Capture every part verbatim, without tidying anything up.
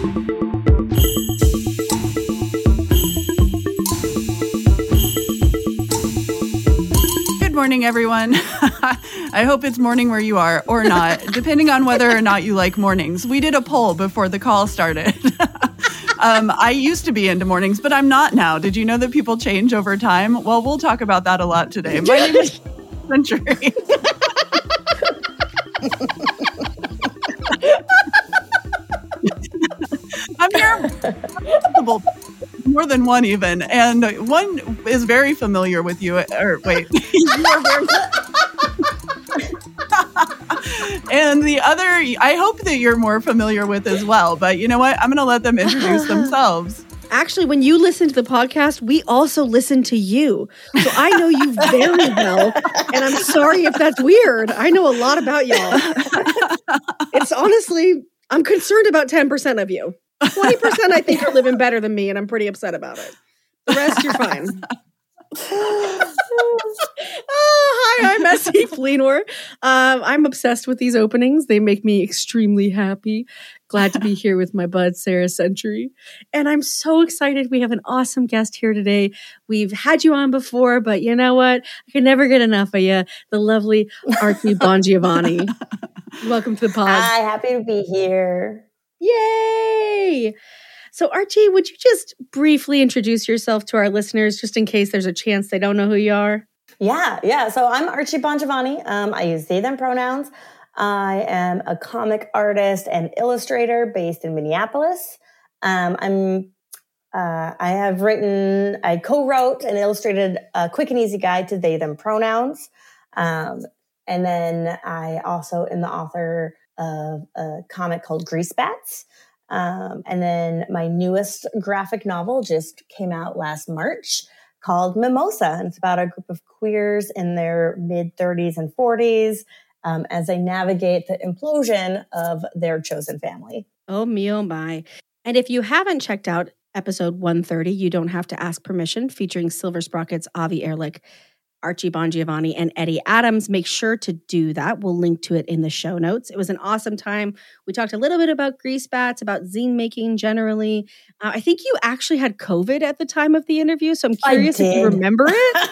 Good morning, everyone. I hope it's morning where you are or not, depending on whether or not you like mornings. We did a poll before the call started. um, I used to be into mornings, but I'm not now. Did you know that people change over time? Well, we'll talk about that a lot today. My name is Century. I'm here more than one even, and one is very familiar with you. Or wait, you are very. And the other, I hope that you're more familiar with as well. But you know what? I'm going to let them introduce themselves. Actually, when you listen to the podcast, we also listen to you. So I know you very well. And I'm sorry if that's weird. I know a lot about y'all. It's honestly, I'm concerned about ten percent of you. twenty percent I think are living better than me, and I'm pretty upset about it. The rest, you're fine. Oh, hi, I'm Essie Fleenor. Um, I'm obsessed with these openings. They make me extremely happy. Glad to be here with my bud, Sarah Century. And I'm so excited. We have an awesome guest here today. We've had you on before, but you know what? I can never get enough of you, the lovely Archie Bongiovanni. Welcome to the pod. Hi, happy to be here. Yay! So Archie, would you just briefly introduce yourself to our listeners, just in case there's a chance they don't know who you are? Yeah, yeah. So I'm Archie Bongiovanni. Um, I use they, them pronouns. I am a comic artist and illustrator based in Minneapolis. Um, I'm. Uh, I have written, I co-wrote and illustrated a quick and easy guide to they, them pronouns. Um, and then I also am the author of a comic called Grease Bats. Um, and then my newest graphic novel just came out last March called Mimosa. And it's about a group of queers in their mid thirties and forties um, as they navigate the implosion of their chosen family. Oh, me, oh, my. And if you haven't checked out episode one thirty, You Don't Have to Ask Permission, featuring Silver Sprockets, Avi Ehrlich, Archie Bongiovanni, and Eddie Adams, make sure to do that. We'll link to it in the show notes. It was an awesome time. We talked a little bit about Grease Bats, about zine making generally. Uh, I think you actually had COVID at the time of the interview, so I'm curious if you remember it.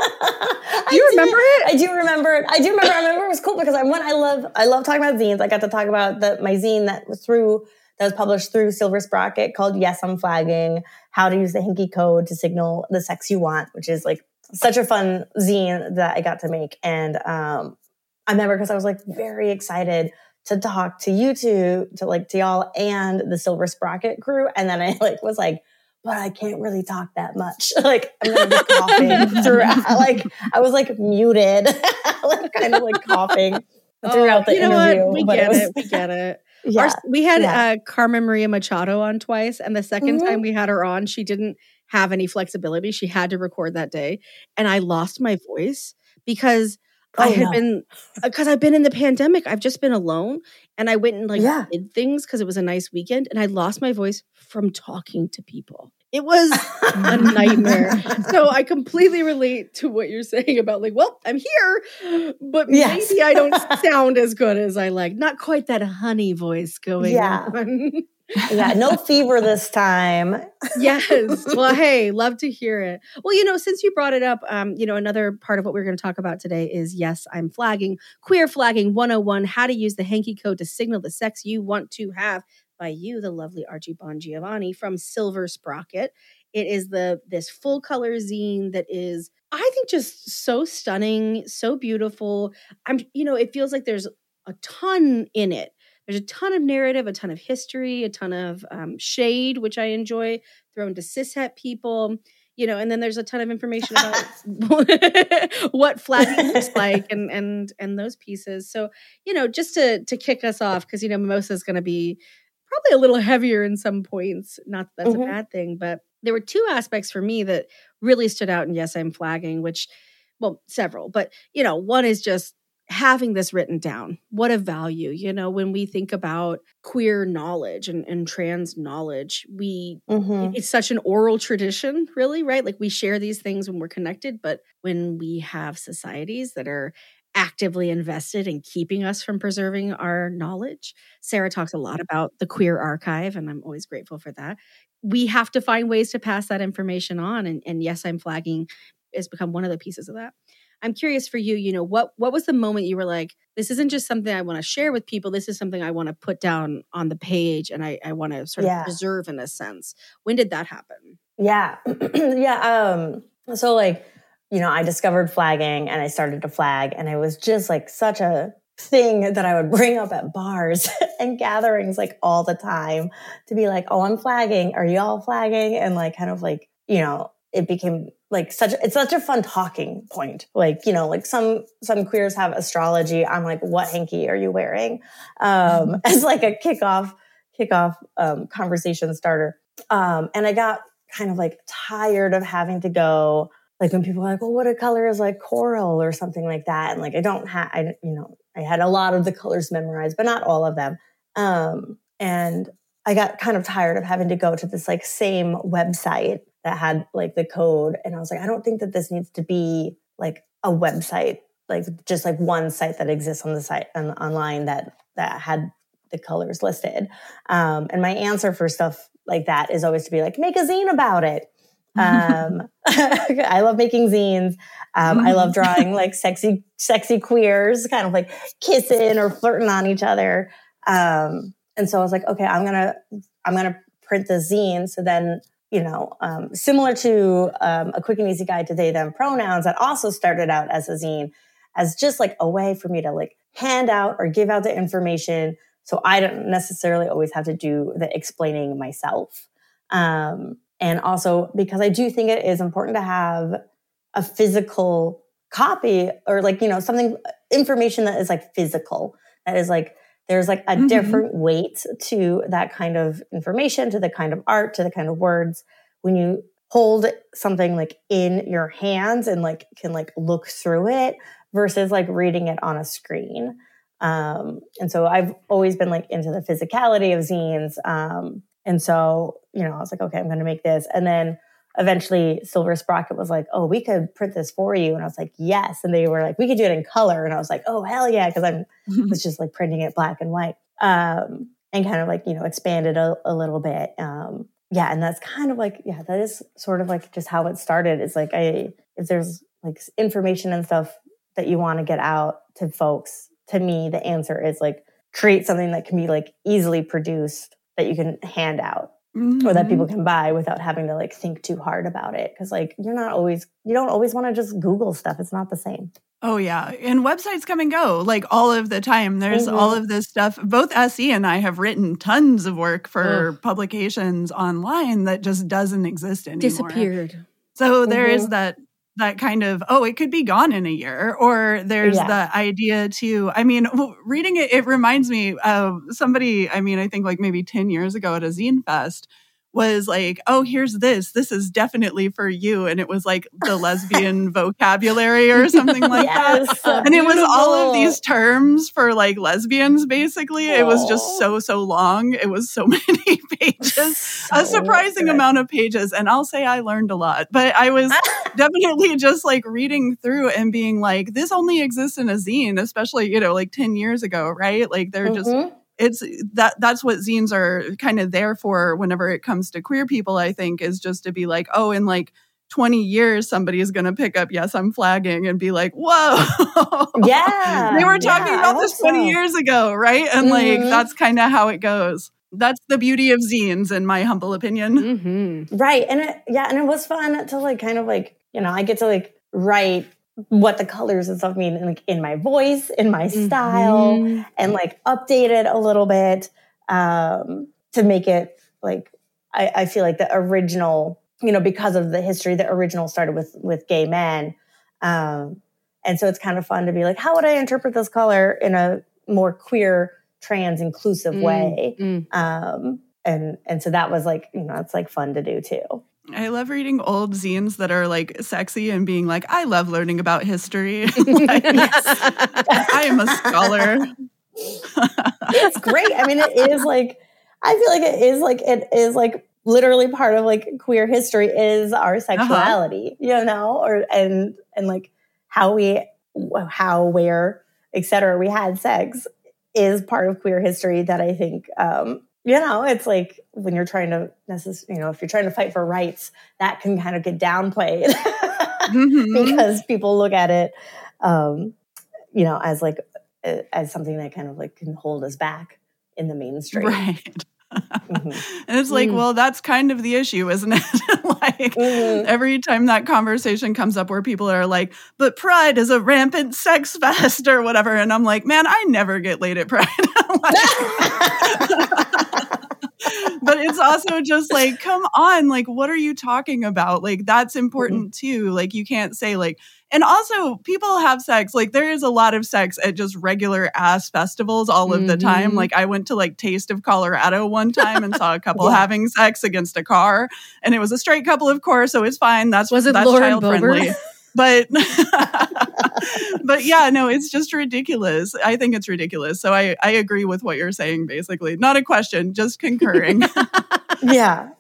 Do you remember it? I do remember it. I do remember. I remember it was cool because I one I love I love talking about zines. I got to talk about the my zine that was through that was published through Silver Sprocket called Yes, I'm Flagging: How to Use the Hinky Code to Signal the Sex You Want, which is like such a fun zine that I got to make. And um, I remember because I was like very excited to talk to you two, to like to y'all and the Silver Sprocket crew. And then I like was like, but I can't really talk that much. Like I'm gonna be coughing throughout. Like I was like muted, like kind of like coughing throughout oh, the you know interview. What? We but get it, was, it. We get it. Yeah, Our, we had yeah. uh, Carmen Maria Machado on twice, and the second Mm-hmm. time we had her on, she didn't have any flexibility. She had to record that day, and I lost my voice because oh, I had no. been because I've been in the pandemic. I've just been alone, and I went and like yeah. did things because it was a nice weekend, and I lost my voice from talking to people. It was a nightmare. So I completely relate to what you're saying about like, well, I'm here, but yes. maybe I don't sound as good as I like. Not quite that honey voice going yeah. on. Yeah, no fever this time. Yes. Well, hey, love to hear it. Well, you know, since you brought it up, um, you know, another part of what we're going to talk about today is Yes, I'm Flagging, Queer Flagging one oh one, how to use the hanky code to signal the sex you want to have, by you, the lovely Archie Bongiovanni from Silver Sprocket. It is the this full color zine that is, I think, just so stunning, so beautiful. I'm, you know, it feels like there's a ton in it. There's a ton of narrative, a ton of history, a ton of um, shade, which I enjoy, thrown to cishet people, you know, and then there's a ton of information about what flagging looks like and and and those pieces. So, you know, just to to kick us off, because, you know, Mimosa is going to be probably a little heavier in some points. Not that that's mm-hmm. a bad thing, but there were two aspects for me that really stood out in Yes, I'm Flagging, which, well, several, but, you know, one is just having this written down. What a value, you know, when we think about queer knowledge and, and trans knowledge, we, mm-hmm. it's such an oral tradition, really, right? Like we share these things when we're connected, but when we have societies that are actively invested in keeping us from preserving our knowledge. Sarah talks a lot about the Queer Archive, and I'm always grateful for that. We have to find ways to pass that information on. And, and Yes, I'm Flagging has become one of the pieces of that. I'm curious for you, you know, what what was the moment you were like, this isn't just something I want to share with people. This is something I want to put down on the page and I, I want to sort Yeah. of preserve in a sense. When did that happen? Yeah. yeah. Um, so like, you know, I discovered flagging and I started to flag, and it was just like such a thing that I would bring up at bars and gatherings like all the time to be like, oh, I'm flagging. Are y'all flagging? And like, kind of like, you know, it became like such, it's such a fun talking point. Like, you know, like some, some queers have astrology. I'm like, what hanky are you wearing? Um, as like a kickoff, kickoff, um, conversation starter. Um, and I got kind of like tired of having to go, like when people are like, well, what a color is like coral or something like that. And like, I don't have, I, you know, I had a lot of the colors memorized, but not all of them. Um, and I got kind of tired of having to go to this like same website that had like the code. And I was like, I don't think that this needs to be like a website, like just like one site that exists on the site on, online that, that had the colors listed. Um, and my answer for stuff like that is always to be like, make a zine about it. Um, I love making zines. Um, I love drawing like sexy, sexy queers kind of like kissing or flirting on each other. Um, and so I was like, okay, I'm going to, I'm going to print the zine. So then, you know, um, similar to, um, a quick and easy guide to they, them pronouns that also started out as a zine as just like a way for me to like hand out or give out the information. So I don't necessarily always have to do the explaining myself. Um, And also because I do think it is important to have a physical copy or like, you know, something, information that is like physical, that is like, there's like a mm-hmm. different weight to that kind of information, to the kind of art, to the kind of words. When you hold something like in your hands and like can like look through it versus like reading it on a screen. Um, and so I've always been like into the physicality of zines. Um, And so, you know, I was like, okay, I'm going to make this. And then eventually Silver Sprocket was like, oh, we could print this for you. And I was like, yes. And they were like, we could do it in color. And I was like, oh, hell yeah. Cause I was just like printing it black and white. Um, and kind of like, you know, expanded a, a little bit. Um, yeah. And that's kind of like, yeah, that is sort of like just how it started. It's like, I, if there's like information and stuff that you want to get out to folks, to me, the answer is like, create something that can be like easily produced, that you can hand out mm-hmm. or that people can buy without having to like think too hard about it. Cause like, you're not always, you don't always want to just Google stuff. It's not the same. Oh yeah. And websites come and go like all of the time. There's mm-hmm. all of this stuff. Both S E and I have written tons of work for Ugh. publications online that just doesn't exist anymore. Disappeared. So there mm-hmm. is that that kind of, oh, it could be gone in a year. Or there's yeah. the idea to, I mean, reading it, it reminds me of somebody, I mean, I think like maybe ten years ago at a Zine Fest was like, oh, here's this. This is definitely for you. And it was like the lesbian vocabulary or something like yes, that. So and it was all of these terms for like lesbians, basically. Aww. It was just so, so long. It was so many pages, so a surprising good. amount of pages. And I'll say I learned a lot, but I was definitely just like reading through and being like, this only exists in a zine, especially, you know, like ten years ago, right? Like they're mm-hmm. just... It's that that's what zines are kind of there for whenever it comes to queer people, I think, is just to be like, oh, in like twenty years, somebody is going to pick up, yes, I'm flagging and be like, whoa. Yeah. They were talking yeah, about this twenty so. years ago, right? And mm-hmm. like, that's kind of how it goes. That's the beauty of zines, in my humble opinion. Mm-hmm. Right. And it, yeah, and it was fun to like kind of like, you know, I get to like write what the colors and stuff mean in, like in my voice, in my style, mm-hmm. and like update it a little bit um, to make it like, I, I feel like the original, you know, because of the history, the original started with, with gay men. Um, and so it's kind of fun to be like, how would I interpret this color in a more queer, trans inclusive mm-hmm. way? Um, and, and so that was like, you know, it's like fun to do too. I love reading old zines that are like sexy and being like, I love learning about history. Like, I am a scholar. It's great. I mean, it is like, I feel like it is like, it is like literally part of like queer history is our sexuality, uh-huh. you know, or, and, and like how we how, where, et cetera, we had sex is part of queer history that I think, um, you know, it's like when you're trying to, necess- you know, if you're trying to fight for rights, that can kind of get downplayed mm-hmm. because people look at it, um, you know, as like, as something that kind of like can hold us back in the mainstream. Right. Mm-hmm. And it's like, mm. well, that's kind of the issue, isn't it? Like mm-hmm. every time that conversation comes up where people are like, but Pride is a rampant sex fest or whatever. And I'm like, man, I never get laid at Pride. But it's also just like, come on, like, what are you talking about? Like, that's important mm-hmm. too. Like, you can't say like, and also people have sex. Like, there is a lot of sex at just regular ass festivals all mm-hmm. of the time. Like, I went to like Taste of Colorado one time and saw a couple yeah. having sex against a car, and it was a straight couple, of course, so it's fine. That's was it that's Lauren child Boebert? Friendly. But, but yeah, no, it's just ridiculous. I think it's ridiculous. So I, I agree with what you're saying, basically. Not a question, just concurring. Yeah.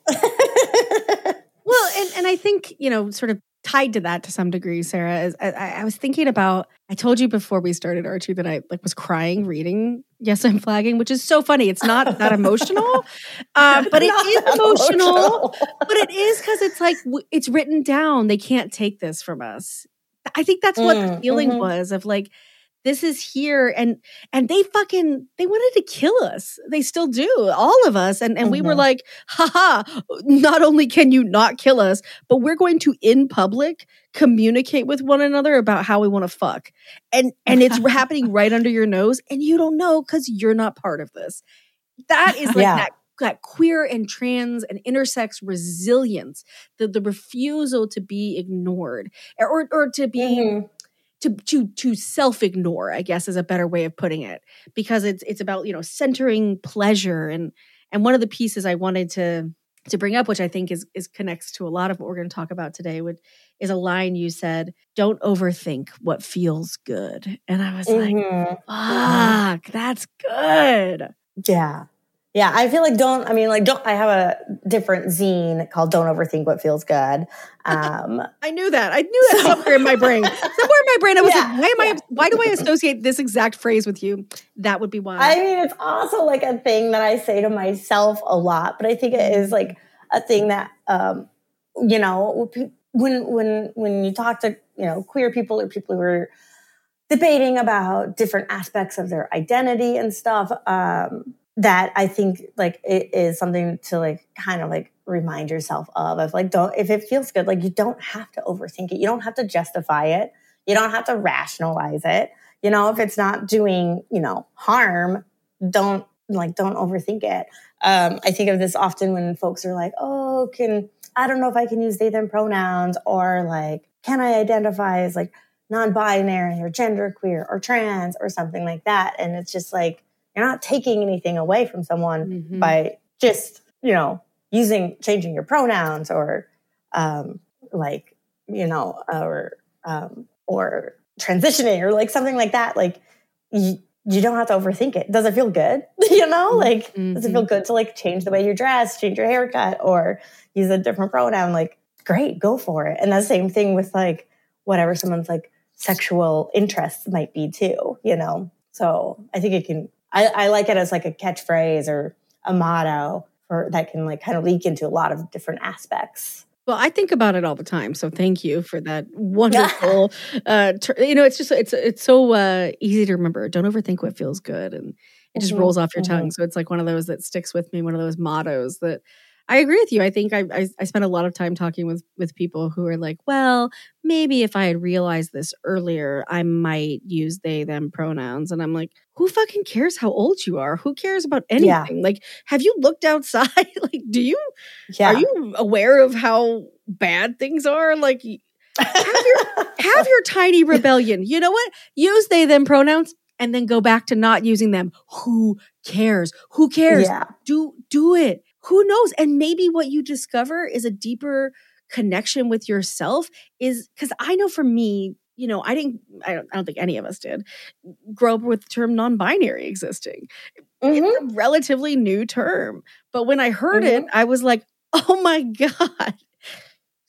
Well, and, and I think, you know, sort of tied to that to some degree, Sarah, is I, I was thinking about, I told you before we started, Archie, that I like was crying reading Yes, I'm Flagging, which is so funny. It's not that emotional, uh, but it is emotional, emotional. But it is because it's like, w- it's written down. They can't take this from us. I think that's what mm, the feeling mm-hmm. was of like, this is here. And and they fucking, they wanted to kill us. They still do, all of us. And and mm-hmm. we were like, haha, not only can you not kill us, but we're going to, in public, communicate with one another about how we want to fuck. And and it's happening right under your nose, and you don't know because you're not part of this. That is like yeah. that, that queer and trans and intersex resilience, the, the refusal to be ignored or or to be... Mm-hmm. To, to to self-ignore, I guess, is a better way of putting it, because it's it's about, you know, centering pleasure. And and one of the pieces I wanted to to bring up, which I think is is connects to a lot of what we're going to talk about today, would is a line you said, "Don't overthink what feels good." And I was mm-hmm. like, fuck, that's good. Yeah. Yeah, I feel like don't, I mean, like, don't, I have a different zine called Don't Overthink What Feels Good. Um, I knew that. I knew that so, somewhere in my brain. Somewhere in my brain, I was yeah, like, why am yeah. I, why do I associate this exact phrase with you? That would be why. I mean, it's also like a thing that I say to myself a lot, but I think it is like a thing that, um, you know, when, when, when you talk to, you know, queer people or people who are debating about different aspects of their identity and stuff, um, that I think like it is something to like kind of like remind yourself of, of like, don't, if it feels good, like you don't have to overthink it. You don't have to justify it. You don't have to rationalize it. You know, if it's not doing, you know, harm, don't like, don't overthink it. Um, I think of this often when folks are like, oh, can, I don't know if I can use they, them pronouns, or like, can I identify as like non-binary or genderqueer or trans or something like that. And it's just like, you're not taking anything away from someone mm-hmm. by just, you know, using, changing your pronouns or, um, like, you know, or, um, or transitioning or like something like that. Like, you, you don't have to overthink it. Does it feel good? You know, like, mm-hmm. does it feel good to like change the way you dress, change your haircut, or use a different pronoun? Like, great, go for it. And the same thing with like whatever someone's like sexual interests might be too, you know? So I think it can, I, I like it as like a catchphrase or a motto for that can like kind of leak into a lot of different aspects. Well, I think about it all the time. So thank you for that wonderful, uh, ter- you know, it's just, it's, it's so uh, easy to remember. Don't overthink what feels good. And it just mm-hmm. rolls off your mm-hmm. tongue. So it's like one of those that sticks with me, one of those mottos that I agree with you. I think I, I, I spent a lot of time talking with, with people who are like, well, maybe if I had realized this earlier, I might use they, them pronouns. And I'm like, who fucking cares how old you are? Who cares about anything? Yeah. Like, have you looked outside? Like, do you, yeah. are you aware of how bad things are? Like, have your, have your tiny rebellion. You know what? Use they, them pronouns and then go back to not using them. Who cares? Who cares? Yeah. Do, do it. Who knows? And maybe what you discover is a deeper connection with yourself, is because I know for me, you know, I didn't, I don't, I don't think any of us did grow up with the term non-binary existing. Mm-hmm. It's a relatively new term. But when I heard mm-hmm. it, I was like, oh my God,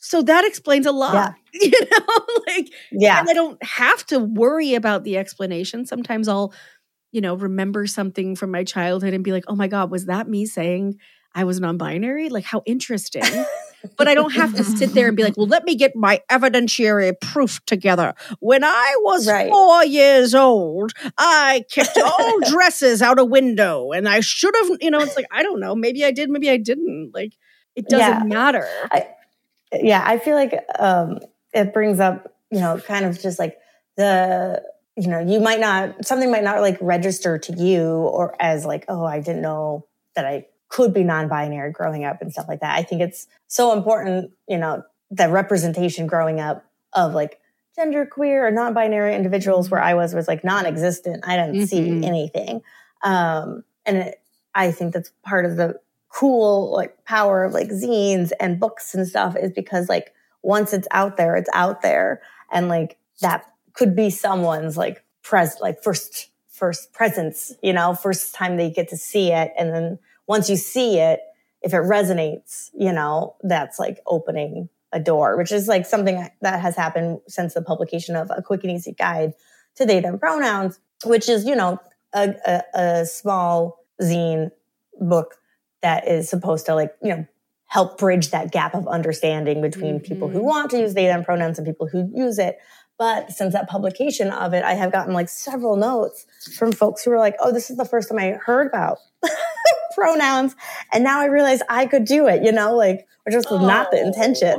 So that explains a lot, Yeah. you know, like, Yeah. and I don't have to worry about the explanation. Sometimes I'll, you know, remember something from my childhood and be like, oh my God, was that me saying I was non-binary? Like, how interesting. But I don't have to sit there and be like, well, let me get my evidentiary proof together. When I was Right. four years old, I kicked all dresses out a window and I should have, you know, it's like, I don't know. Maybe I did, maybe I didn't. Like, it doesn't Yeah. matter. I, yeah, I feel like um, it brings up, you know, kind of just like the, you know, you might not, something might not like register to you or as like, oh, I didn't know that I could be non-binary growing up and stuff like that. I think it's so important, you know, the representation growing up of like genderqueer or non-binary individuals where I was, was like non-existent. I didn't Mm-hmm. see anything. Um, and it, I think that's part of the cool like power of like zines and books and stuff is because like once it's out there, it's out there. And like that could be someone's like pres like first first presence, you know, first time they get to see it. And then once you see it, if it resonates, you know, that's like opening a door, which is like something that has happened since the publication of A Quick and Easy Guide to They Them Pronouns, which is, you know, a, a, a small zine book that is supposed to like, you know, help bridge that gap of understanding between mm-hmm. people who want to use they, them pronouns and people who use it. But since that publication of it, I have gotten like several notes from folks who were like, oh, this is the first time I heard about pronouns. And now I realize I could do it, you know, like, which was oh. not the intention,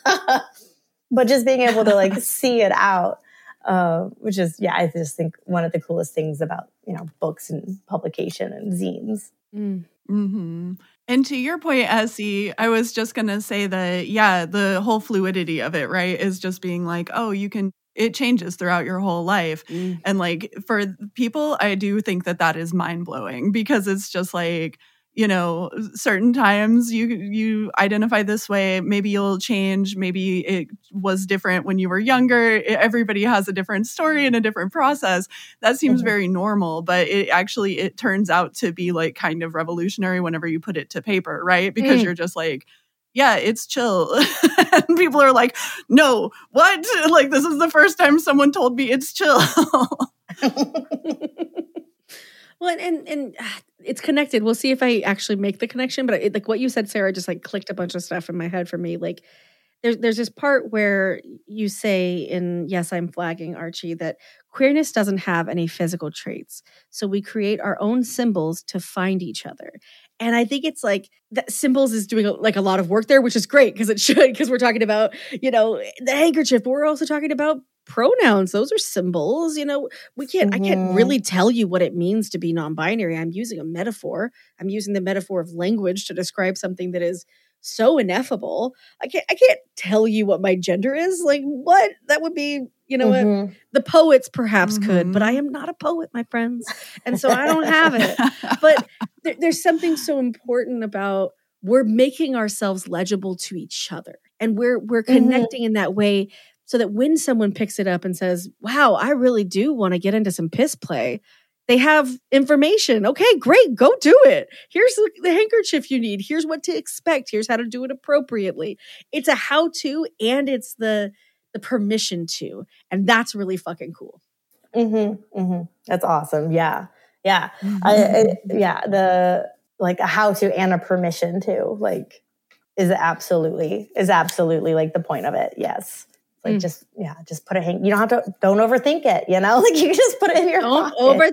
but just being able to like see it out, uh, which is, yeah, I just think one of the coolest things about, you know, books and publication and zines. Mm. Mm-hmm. And to your point, Essie, I was just going to say that, yeah, the whole fluidity of it, right, is just being like, oh, you can, it changes throughout your whole life. Mm. And like for people, I do think that that is mind blowing because it's just like, you know, certain times you you identify this way, maybe you'll change, maybe it was different when you were younger. Everybody has a different story and a different process. That seems mm-hmm. very normal, but it actually, it turns out to be like kind of revolutionary whenever you put it to paper, right? Because mm. you're just like, yeah, it's chill. And people are like, no, what? Like, this is the first time someone told me it's chill. Well, and, and and it's connected. We'll see if I actually make the connection. But it, like what you said, Sarah, just like clicked a bunch of stuff in my head for me. Like there's there's this part where you say in Yes, I'm Flagging, Archie, that queerness doesn't have any physical traits. So we create our own symbols to find each other. And I think it's like that symbols is doing like a lot of work there, which is great because it should, because we're talking about, you know, the handkerchief, but we're also talking about pronouns. Those are symbols. You know, we can't, mm-hmm. I can't really tell you what it means to be non-binary. I'm using a metaphor. I'm using the metaphor of language to describe something that is so ineffable. I can't, I can't tell you what my gender is. Like what? That would be, you know mm-hmm. what? The poets perhaps mm-hmm. could, but I am not a poet, my friends. And so I don't have it. But there, there's something so important about we're making ourselves legible to each other. And we're, we're connecting mm-hmm. in that way so that when someone picks it up and says, wow, I really do want to get into some piss play, they have information. Okay, great. Go do it. Here's the, the handkerchief you need. Here's what to expect. Here's how to do it appropriately. It's a how-to and it's the the permission to. And that's really fucking cool. Mm-hmm, mm-hmm. That's awesome. Yeah. Yeah. Mm-hmm. I, I, yeah. The like a how-to and a permission to like is absolutely, is absolutely like the point of it. Yes. Like mm. just, yeah, just put a hang. You don't have to, don't overthink it, you know, like you can just put it in your Don't pocket. overthink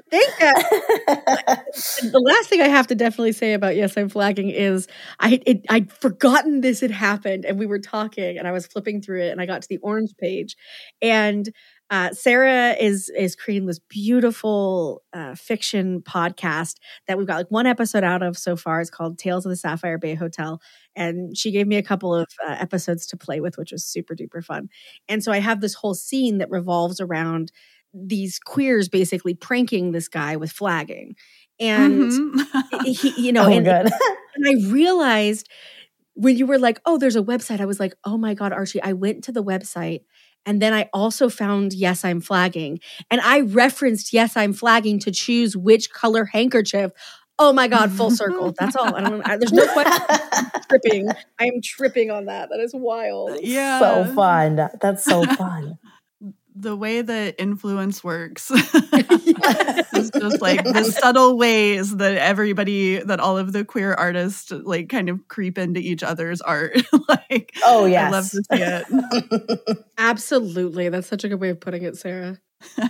it. The last thing I have to definitely say about Yes, I'm Flagging is I, it, I'd forgotten this had happened and we were talking and I was flipping through it and I got to the orange page and uh, Sarah is, is creating this beautiful uh, fiction podcast that we've got like one episode out of so far. It's called Tales of the Sapphire Bay Hotel. And she gave me a couple of uh, episodes to play with, which was super duper fun. And so I have this whole scene that revolves around these queers basically pranking this guy with flagging. And, mm-hmm. he, you know, oh, and, good. and I realized when you were like, oh, there's a website, I was like, oh my God, Archie, I went to the website. And then I also found Yes, I'm Flagging. And I referenced Yes, I'm Flagging to choose which color handkerchief Oh my God, full circle. That's all. I don't. I, there's no question. I'm tripping. I am tripping on that. That is wild. Yeah. So fun. That's so fun. The way that influence works. It's just like the subtle ways that everybody, that all of the queer artists like kind of creep into each other's art. Like, oh yes. I love to see it. Absolutely. That's such a good way of putting it, Sarah.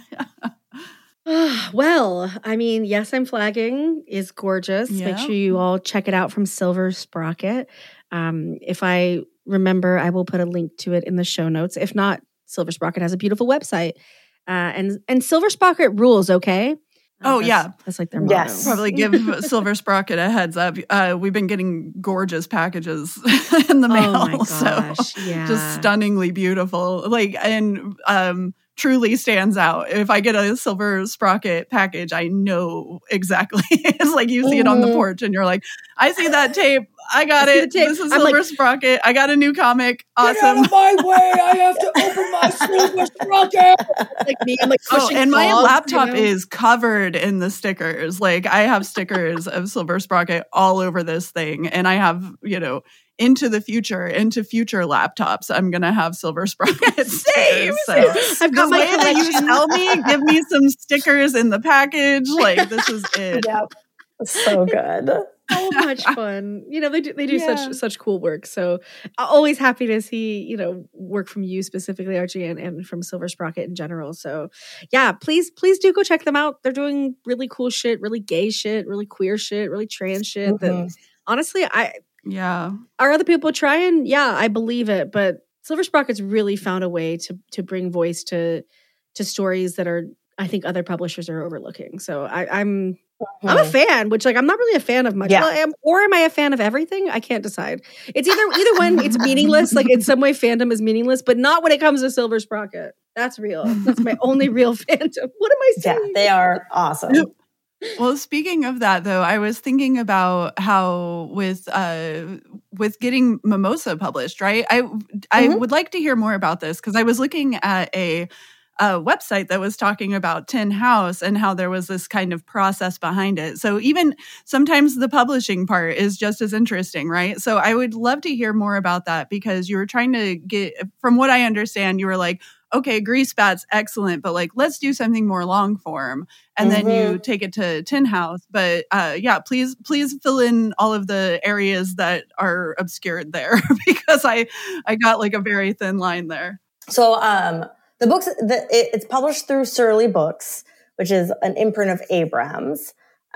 Well, I mean, Yes, I'm Flagging is gorgeous. Yeah. Make sure you all check it out from Silver Sprocket. Um, if I remember, I will put a link to it in the show notes. If not, Silver Sprocket has a beautiful website. Uh, and and Silver Sprocket rules, okay? Uh, Oh, that's, yeah. That's like their motto. Yes. Probably give Silver Sprocket a heads up. Uh, we've been getting gorgeous packages in the mail. Oh my gosh, so yeah. just stunningly beautiful. Like, and um, truly stands out. If I get a Silver Sprocket package, I know exactly. It's like you see it on the porch and you're like, I see that tape. I got I see it. the tape. This is I'm Silver like, Sprocket. I got a new comic. Awesome. Get out of my way! I have to open my Silver Sprocket. like me, I'm like Oh, pushing and my claws, laptop you know? is covered in the stickers. Like I have stickers of Silver Sprocket all over this thing. And I have, you know, into the future, into future laptops, I'm going to have Silver Sprocket Same. stickers. So I've got the my way that you collection. sell me, give me some stickers in the package. Like this is it. Yep. So good. So much fun. You know, they do they do Yeah. such such cool work. So I'm always happy to see, you know, work from you specifically, Archie, and, and from Silver Sprocket in general. So yeah, please, please do go check them out. They're doing really cool shit, really gay shit, really queer shit, really trans shit. Mhm. That honestly, I Yeah. are other people trying? Yeah, I believe it. But Silver Sprocket's really found a way to to bring voice to to stories that are, I think, other publishers are overlooking. So I, I'm I'm a fan, which like I'm not really a fan of much. Yeah. Well, I am, or am I a fan of everything? I can't decide. It's either either one. It's meaningless. Like in some way, fandom is meaningless, but not when it comes to Silver Sprocket. That's real. That's my only real fandom. What am I Yeah, saying? they are awesome. Well, speaking of that, though, I was thinking about how with uh, with getting Mimosa published, right? I I Mhm. would like to hear more about this because I was looking at a, a website that was talking about Tin House and how there was this kind of process behind it. So even sometimes the publishing part is just as interesting, right? So I would love to hear more about that because you were trying to get, from what I understand, you were like, okay, Grease Bat's excellent, but like, let's do something more long form. And then you take it to Tin House. But uh, yeah, please, please fill in all of the areas that are obscured there because I, I got like a very thin line there. So um, the books, the, it, it's published through Surly Books, which is an imprint of Abrams,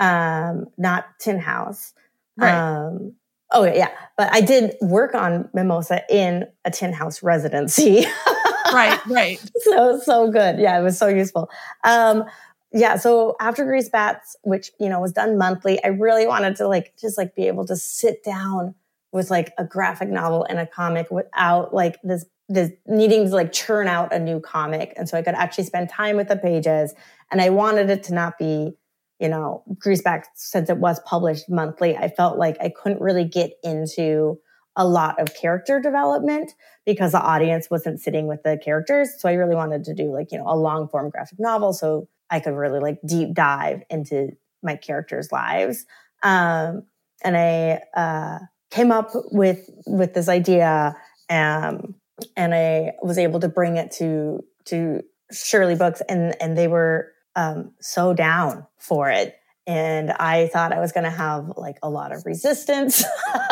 um, not Tin House. Right. Um, oh yeah, but I did work on Mimosa in a Tin House residency. Right, right. So, so good. Yeah, it was so useful. Um, yeah, so after Grease Bats, which, you know, was done monthly, I really wanted to like, just like be able to sit down with like a graphic novel and a comic without like this, this needing to like churn out a new comic. And so I could actually spend time with the pages. And I wanted it to not be, you know, Grease Bats, since it was published monthly, I felt like I couldn't really get into a lot of character development because the audience wasn't sitting with the characters. So I really wanted to do like, you know, a long form graphic novel so I could really like deep dive into my characters' lives. Um, and I uh, came up with, with this idea um, and I was able to bring it to, to Surly Books and, and they were um, so down for it. And I thought I was going to have like a lot of resistance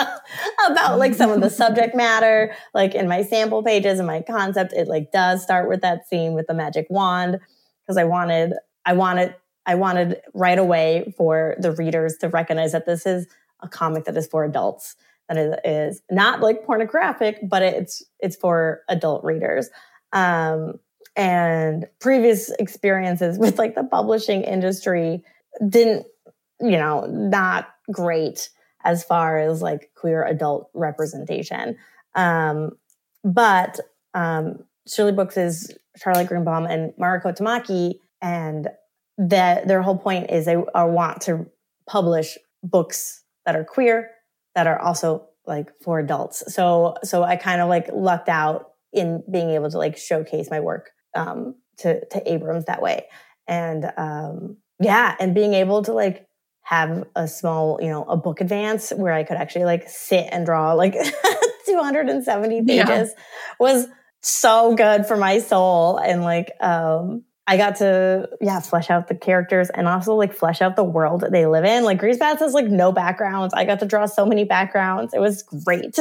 about like some of the subject matter, like in my sample pages and my concept, it like does start with that scene with the magic wand. Cause I wanted, I wanted, I wanted right away for the readers to recognize that this is a comic that is for adults, that it is not like pornographic, but it's, it's for adult readers. Um, and previous experiences with like the publishing industry didn't, you know, not great as far as like queer adult representation. Um, but um, Surly Books is Charlotte Greenbaum and Mariko Tamaki, and that their whole point is they are, want to publish books that are queer, that are also like for adults. So, so I kind of like lucked out in being able to like showcase my work um, to, to Abrams that way. And um, yeah, and being able to like have a small, you know, a book advance where I could actually like sit and draw like two hundred seventy pages yeah. was so good for my soul. And like, um, I got to, yeah, flesh out the characters and also like flesh out the world that they live in. Like Grease Bats has like no backgrounds. I got to draw so many backgrounds. It was great.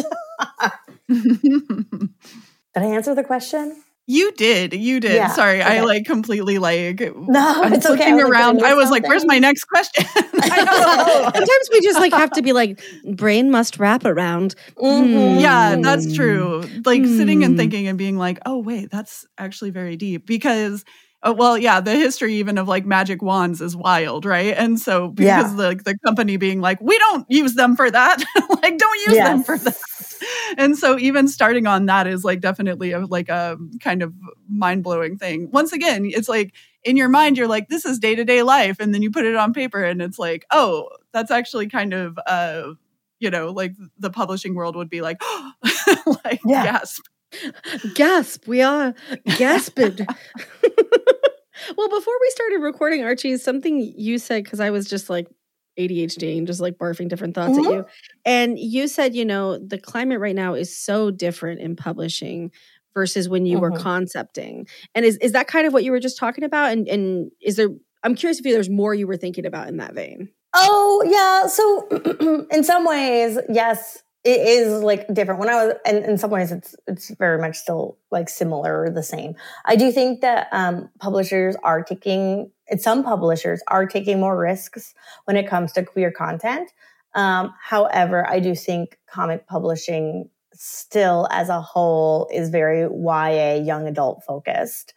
Did I answer the question? You did. You did. Yeah, Sorry. Okay. I like completely like no, I'm it's looking okay. around. I was like, where's my next question? I know. Sometimes we just like have to be like, brain must wrap around. Mm-hmm. Yeah, that's true. Like mm. sitting and thinking and being like, oh, wait, that's actually very deep because Uh, well, yeah, the history even of like magic wands is wild, right? And so because yeah. the the company being like, we don't use them for that, like don't use yes. them for that. And so even starting on that is like definitely a, like a kind of mind blowing thing. Once again, it's like in your mind, you're like, this is day to day life, and then you put it on paper, and it's like, oh, that's actually kind of, uh, you know, like the publishing world would be like, like yeah. gasp. Gasp, we are gasped. Well, before we started recording, Archie, something you said, because I was just like A D H D and just like barfing different thoughts mm-hmm. at you. And you said, you know, the climate right now is so different in publishing versus when you mm-hmm. were concepting. And is, is that kind of what you were just talking about? And, and is there, I'm curious if there's more you were thinking about in that vein. Oh, yeah. So in some ways, yes. It is like different when I was, and in some ways it's, it's very much still like similar or the same. I do think that, um, publishers are taking, some publishers are taking more risks when it comes to queer content. Um, however, I do think comic publishing still as a whole is very Y A, young adult focused.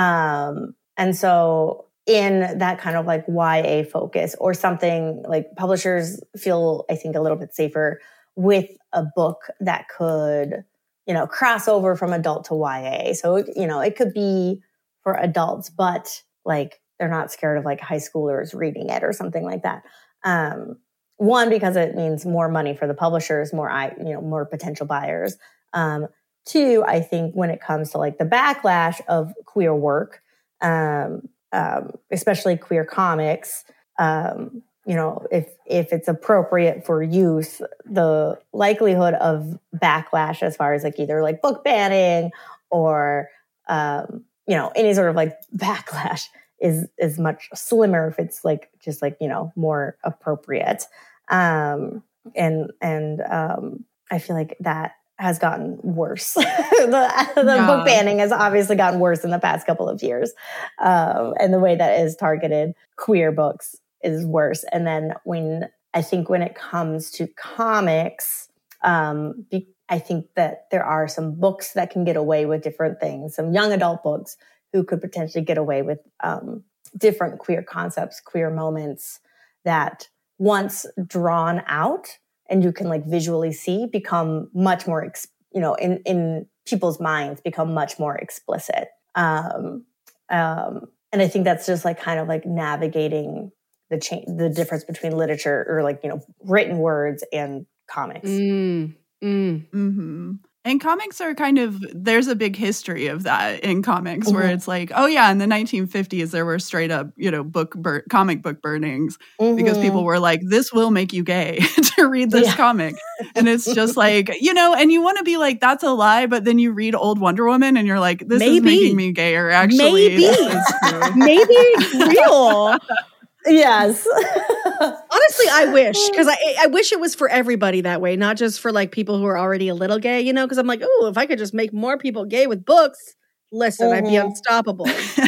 Um, and so in that kind of like Y A focus or something like publishers feel, I think, a little bit safer with a book that could, you know, cross over from adult to Y A. So, you know, it could be for adults, but like they're not scared of like high schoolers reading it or something like that. Um, one, because it means more money for the publishers, more, you know, more potential buyers. Um, two, I think when it comes to like the backlash of queer work, um, um, especially queer comics, um, you know, if, if it's appropriate for youth, the likelihood of backlash as far as like either like book banning or, um, you know, any sort of like backlash is, is much slimmer if it's like, just like, you know, more appropriate. Um, and, and, um, I feel like that has gotten worse. the the yeah. book banning has obviously gotten worse in the past couple of years. Um, and the way that is targeted queer books is worse. And then when I think when it comes to comics, um, be, I think that there are some books that can get away with different things, some young adult books who could potentially get away with um, different queer concepts, queer moments that once drawn out and you can like visually see become much more, ex- you know, in, in people's minds become much more explicit. Um, um, and I think that's just like kind of like navigating the change, the difference between literature or like, you know, written words and comics. Mm, mm. Mm-hmm. And comics are kind of, there's a big history of that in comics mm-hmm. where it's like, oh yeah, in the nineteen fifties, there were straight up, you know, book bur- comic book burnings mm-hmm. because people were like, this will make you gay to read this yeah. comic. And it's just like, you know, and you want to be like, that's a lie. But then you read Old Wonder Woman and you're like, this Maybe. is making me gayer. Actually, Maybe, Maybe it's real. Yes. Honestly, I wish, because I I wish it was for everybody that way, not just for like people who are already a little gay, you know, because I'm like, oh, if I could just make more people gay with books, listen, mm-hmm. I'd be unstoppable.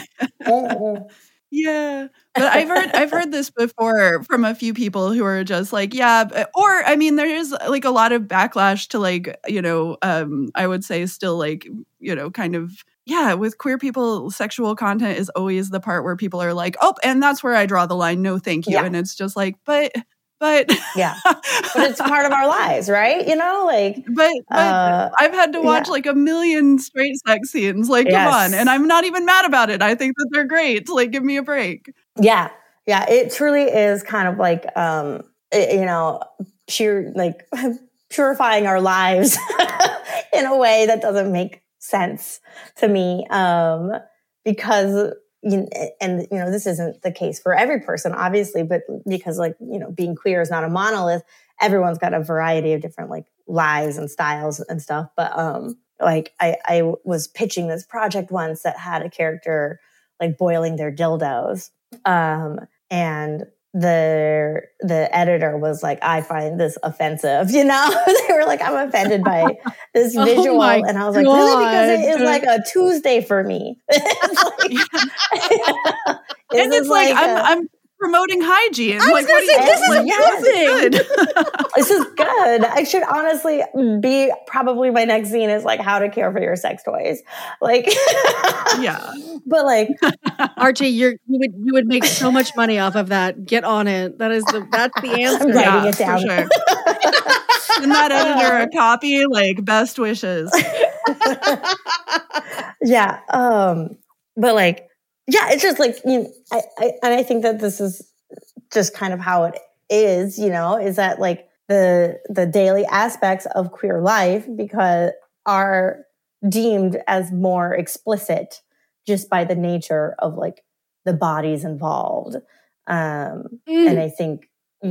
mm-hmm. Yeah. But I've heard I've heard this before from a few people who are just like, yeah, or I mean, there is like a lot of backlash to like, you know, um, I would say still like, you know, kind of yeah, with queer people, sexual content is always the part where people are like, oh, and that's where I draw the line. No, thank you. Yeah. And it's just like, but, but. yeah. But it's part of our lives, right? You know, like. But, but uh, I've had to watch yeah. like a million straight sex scenes. Like, yes. come on. And I'm not even mad about it. I think that they're great. Like, give me a break. Yeah. Yeah. It truly is kind of like, um, it, you know, pure, like purifying our lives in a way that doesn't make sense to me, um, because you know, and, you know, this isn't the case for every person, obviously, but because like, you know, being queer is not a monolith, everyone's got a variety of different like lives and styles and stuff. But um, like I, I was pitching this project once that had a character like boiling their dildos. Um, and the the editor was like, I find this offensive, you know? They were like, I'm offended by this Oh visual. my And I was like, really? Because it is God. like a Tuesday for me. It's like, this And is it's like, I'm, a- I'm promoting hygiene. I was like, gonna what say, do you- this is like, amazing. this is good. this is good. I should honestly be probably my next scene is like how to care for your sex toys. Like, Yeah. but like, Archie, you're you would you would make so much money off of that. Get on it. That is the that's the answer. I'm writing Yeah, it down. for sure. Send that editor a copy, like best wishes. yeah. Um, but like, yeah, it's just like, you know, I, I, and I think that this is just kind of how it is, you know, is that like the, the daily aspects of queer life because are deemed as more explicit just by the nature of like the bodies involved. Um, Mm. and I think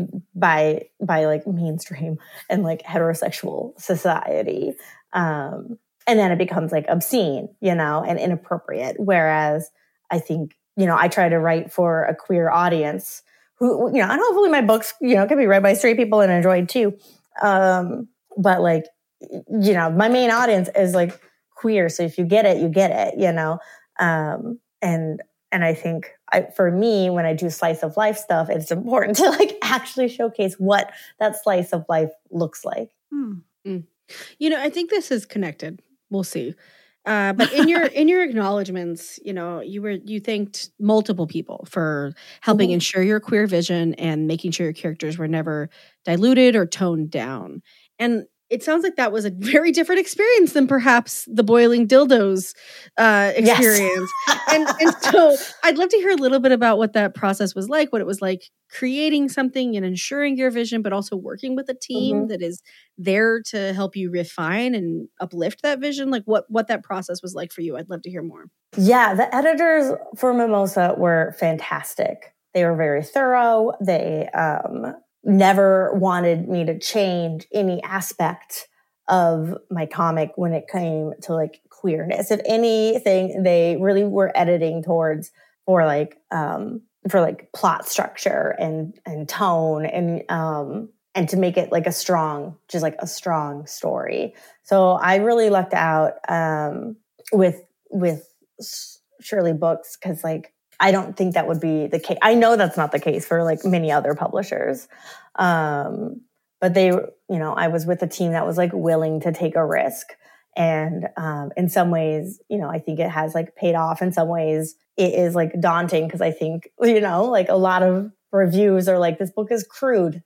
by, by like mainstream and like heterosexual society, um, and then it becomes like obscene, you know, and inappropriate. Whereas I think, you know, I try to write for a queer audience who, you know, and hopefully my books, you know, can be read by straight people and enjoyed too. Um, but like, you know, my main audience is like queer. So if you get it, you get it, you know? Um, and, and I think I, for me, when I do slice of life stuff, it's important to like actually showcase what that slice of life looks like. Hmm. You know, I think this is connected. We'll see. Uh, but in your in your acknowledgments, you know, you were you thanked multiple people for helping Mhm. ensure your queer vision and making sure your characters were never diluted or toned down. And it sounds like that was a very different experience than perhaps the boiling dildos uh, Yes. experience. and and so I'd love to hear a little bit about what that process was like, what it was like creating something and ensuring your vision, but also working with a team Mhm. that is there to help you refine and uplift that vision. Like what what that process was like for you. I'd love to hear more. Yeah, the editors for Mimosa were fantastic. They were very thorough. They um, never wanted me to change any aspect of my comic when it came to like queerness. If anything, they really were editing towards for like um, for like plot structure and and tone and um, and to make it like a strong, just like a strong story. So I really lucked out um, with with Shirley Books because like I don't think that would be the case. I know that's not the case for like many other publishers. Um, but they, you know, I was with a team that was like willing to take a risk. And um, in some ways, you know, I think it has like paid off. In some ways, it is like daunting because I think, you know, like a lot of reviews are like, this book is crude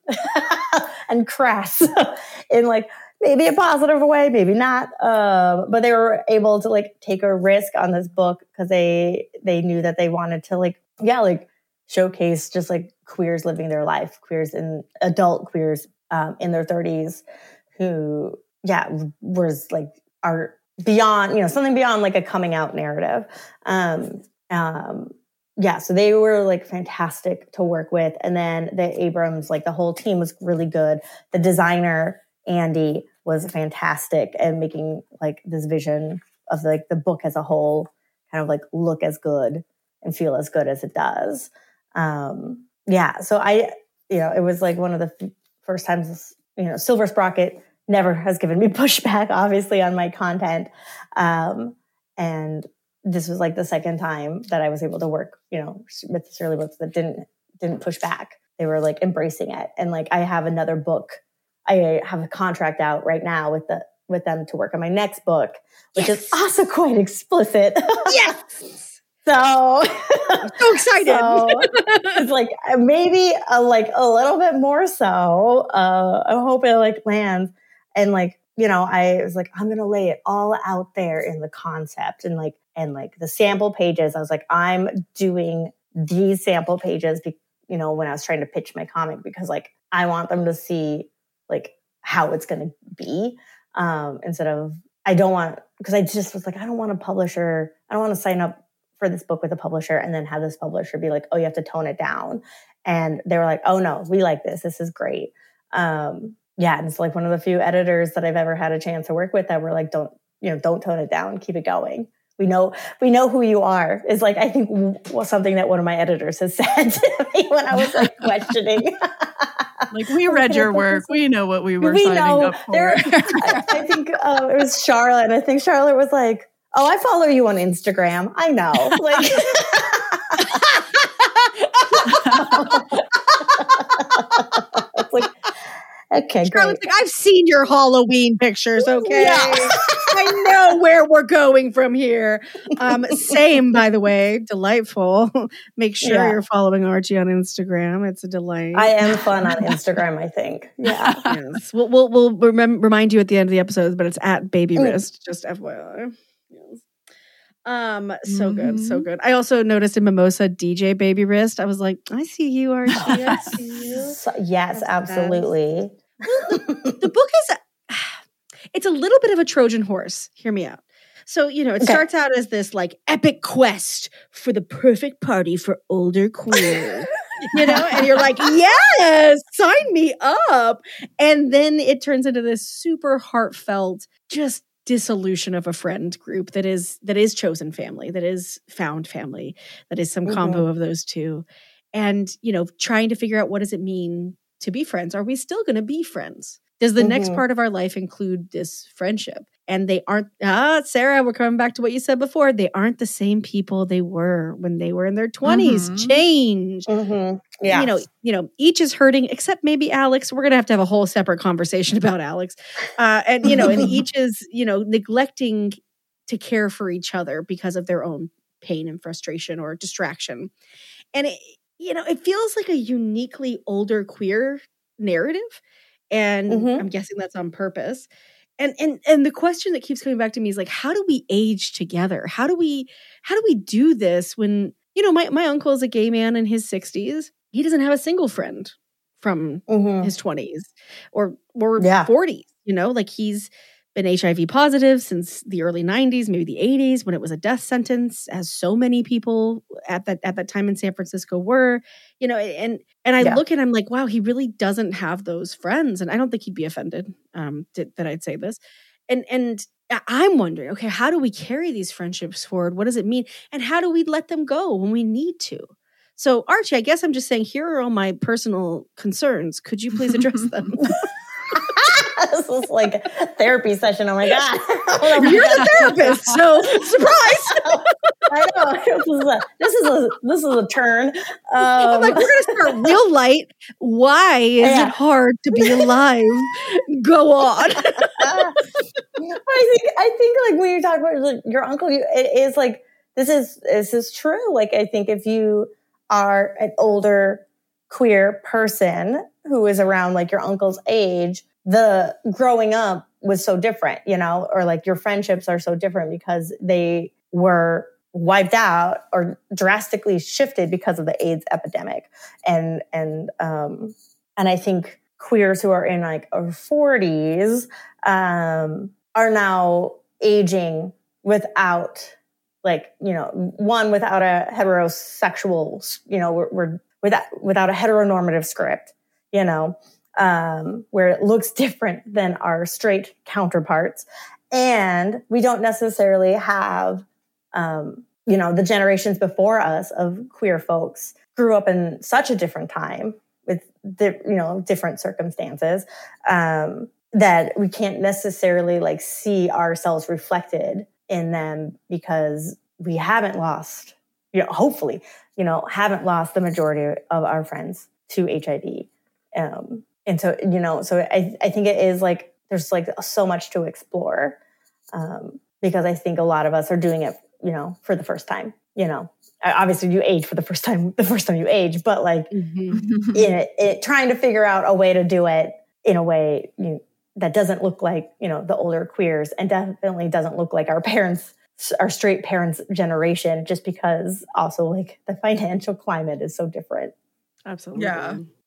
and crass in like maybe a positive way, maybe not. Um, but they were able to like take a risk on this book because they they knew that they wanted to like, yeah, like showcase just like queers living their life, queers and adult queers um, in their thirties who, yeah, was like are beyond, you know, something beyond like a coming out narrative. Um, um, yeah, so they were like fantastic to work with. And then the Abrams, like the whole team was really good. The designer, Andy, was fantastic at making like this vision of like the book as a whole kind of like look as good and feel as good as it does. Um, yeah, so I, you know, it was like one of the f- first times, you know, Silver Sprocket never has given me pushback, obviously, on my content. Um, and this was like the second time that I was able to work, you know, with Shirley Books that didn't, didn't push back. They were like embracing it. And like, I have another book. I have a contract out right now with the, with them to work on my next book, which Yes. is also quite explicit. Yes. So, I'm so excited. so it's like maybe a, like a little bit more so. Uh, I hope it like lands. And like, you know, I was like, I'm going to lay it all out there in the concept and like, and like the sample pages. I was like, I'm doing these sample pages, be, you know, when I was trying to pitch my comic, because like, I want them to see like how it's going to be. Um, instead of, I don't want, because I just was like, I don't want a publisher. I don't want to sign up for this book with a publisher and then have this publisher be like, oh, you have to tone it down. And they were like, oh no, we like this. This is great. Um, yeah. And it's like one of the few editors that I've ever had a chance to work with that were like, don't, you know, don't tone it down, keep it going. We know, we know who you are is like, I think well, something that one of my editors has said to me when I was like questioning. Like, we read your work. We know what we were we signing know. up for. There, I, I think uh, it was Charlotte. I think Charlotte was like, oh, I follow you on Instagram. I know. Like, it's like, okay, Charlotte's great. like, I've seen your Halloween pictures, okay? Yeah. I know where we're going from here. Um, same, by the way. Delightful. Make sure yeah. you're following Archie on Instagram. It's a delight. I am fun on Instagram, I think. Yeah. Yes. We'll, we'll, we'll rem- remind you at the end of the episodes, but it's at Baby mm. Wrist, just F Y I. Yes. Um, so mm-hmm. good, so good. I also noticed in Mimosa D J Baby Wrist. I was like, I see you, Archie. I see you. So, yes, That's absolutely. the, the book is, it's a little bit of a Trojan horse. Hear me out. So, you know, it okay. starts out as this like epic quest for the perfect party for older queer. You know, and you're like, yes, sign me up. And then it turns into this super heartfelt, just dissolution of a friend group that is that is chosen family, that is found family, that is some mm-hmm. combo of those two. And, you know, trying to figure out, what does it mean to be friends? Are we still going to be friends? Does the mm-hmm. next part of our life include this friendship? And they aren't, ah, Sarah, we're coming back to what you said before. They aren't the same people they were when they were in their twenties. Mm-hmm. Change. Mm-hmm. Yeah. You know, you know, each is hurting, except maybe Alex. We're going to have to have a whole separate conversation about Alex. Uh, and, you know, and each is, you know, neglecting to care for each other because of their own pain and frustration or distraction. And, it, you know, it feels like a uniquely older queer narrative. And mm-hmm. I'm guessing that's on purpose. And and and the question that keeps coming back to me is like, how do we age together? How do we how do we do this when, you know, my, my uncle is a gay man in his sixties. He doesn't have a single friend from mm-hmm. his twenties or or yeah. forties, you know, like he's been H I V positive since the early nineties, maybe the eighties, when it was a death sentence, as so many people at that at that time in San Francisco were, you know, and and I yeah. look at him like, wow, he really doesn't have those friends. And I don't think he'd be offended um, to, that I'd say this. And and I'm wondering, okay, how do we carry these friendships forward? What does it mean? And how do we let them go when we need to? So, Archie, I guess I'm just saying, here are all my personal concerns. Could you please address them? This is like a therapy session. Oh my God. Oh my You're God. the therapist, so surprise. I know. This is a, this is a, this is a turn. Um, I'm like, we're going to start real light. Why is yeah. it hard to be alive? Go on. I think, I think like when you talk about like, your uncle, you, it is like, this is, this is true. Like, I think if you are an older queer person who is around like your uncle's age, the growing up was so different, you know, or like your friendships are so different because they were wiped out or drastically shifted because of the AIDS epidemic. And, and, um, and I think queers who are in like our forties, um, are now aging without like, you know, one, without a heterosexual, you know, we're, we're without, without a heteronormative script, you know, um, where it looks different than our straight counterparts. And we don't necessarily have, um, you know, the generations before us of queer folks grew up in such a different time with, di- you know, different circumstances, um, that we can't necessarily like see ourselves reflected in them because we haven't lost, you know, hopefully, you know, haven't lost the majority of our friends to H I V. Um, and so, you know, so I, I think it is like, there's like so much to explore, um, because I think a lot of us are doing it, you know, for the first time, you know, obviously you age for the first time, the first time you age, but like mm-hmm. in it, it, trying to figure out a way to do it in a way you, that doesn't look like, you know, the older queers and definitely doesn't look like our parents, our straight parents generation, just because also like the financial climate is so different. Absolutely. Yeah.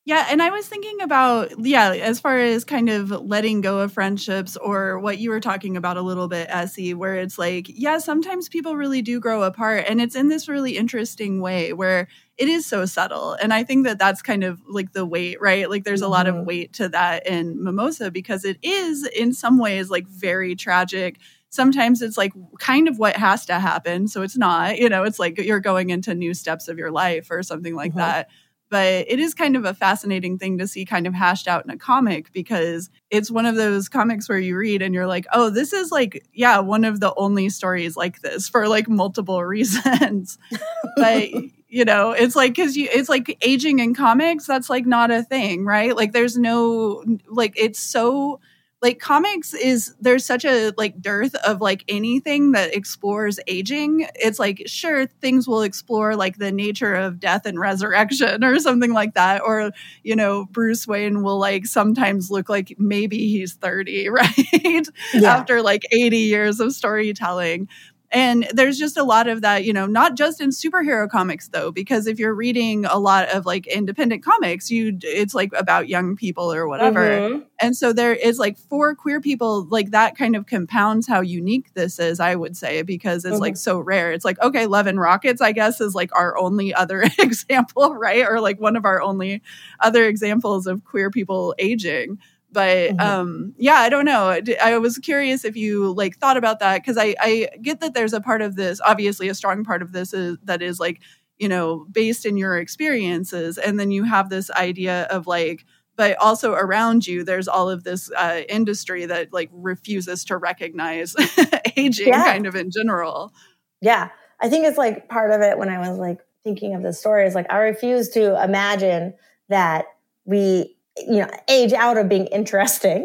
Yeah, and I was thinking about, yeah, as far as kind of letting go of friendships or what you were talking about a little bit, Essie, where it's like, yeah, sometimes people really do grow apart. And it's in this really interesting way where it is so subtle. And I think that that's kind of like the weight, right? Like there's mm-hmm. a lot of weight to that in Mimosa because it is in some ways like very tragic. Sometimes it's like kind of what has to happen. So it's not, you know, it's like you're going into new steps of your life or something like mm-hmm. that. But it is kind of a fascinating thing to see kind of hashed out in a comic because it's one of those comics where you read and you're like, oh, this is like, yeah, one of the only stories like this for like multiple reasons. But, you know, it's like, cause you, it's like aging in comics. That's like not a thing, right? Like there's no, like, it's so like comics is there's such a like dearth of like anything that explores aging. It's like, sure, things will explore like the nature of death and resurrection or something like that. Or, you know, Bruce Wayne will like sometimes look like maybe he's thirty, right? Yeah. After like eighty years of storytelling. And there's just a lot of that, you know, not just in superhero comics, though, because if you're reading a lot of like independent comics, you it's like about young people or whatever. Mm-hmm. And so there is like for queer people, like that kind of compounds how unique this is, I would say, because it's mm-hmm. like so rare. It's like, OK, Love and Rockets, I guess, is like our only other example, right? Or like one of our only other examples of queer people aging. But mm-hmm. um, yeah, I don't know. I was curious if you like thought about that because I, I get that there's a part of this, obviously a strong part of this is that is like, you know, based in your experiences. And then you have this idea of like, but also around you, there's all of this uh, industry that like refuses to recognize aging yeah. kind of in general. Yeah, I think it's like part of it when I was like thinking of the story is like, I refuse to imagine that we you know, age out of being interesting.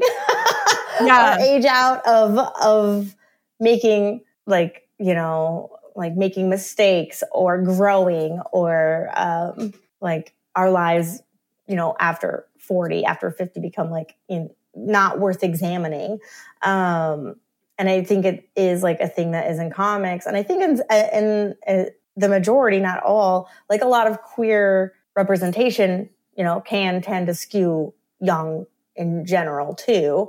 Yeah. Or age out of, of making like, you know, like making mistakes or growing or, um, like our lives, you know, after forty, after fifty become like in, not worth examining. Um, and I think it is like a thing that is in comics. And I think in, in, in the majority, not all, like a lot of queer representation, you know, can tend to skew young in general too.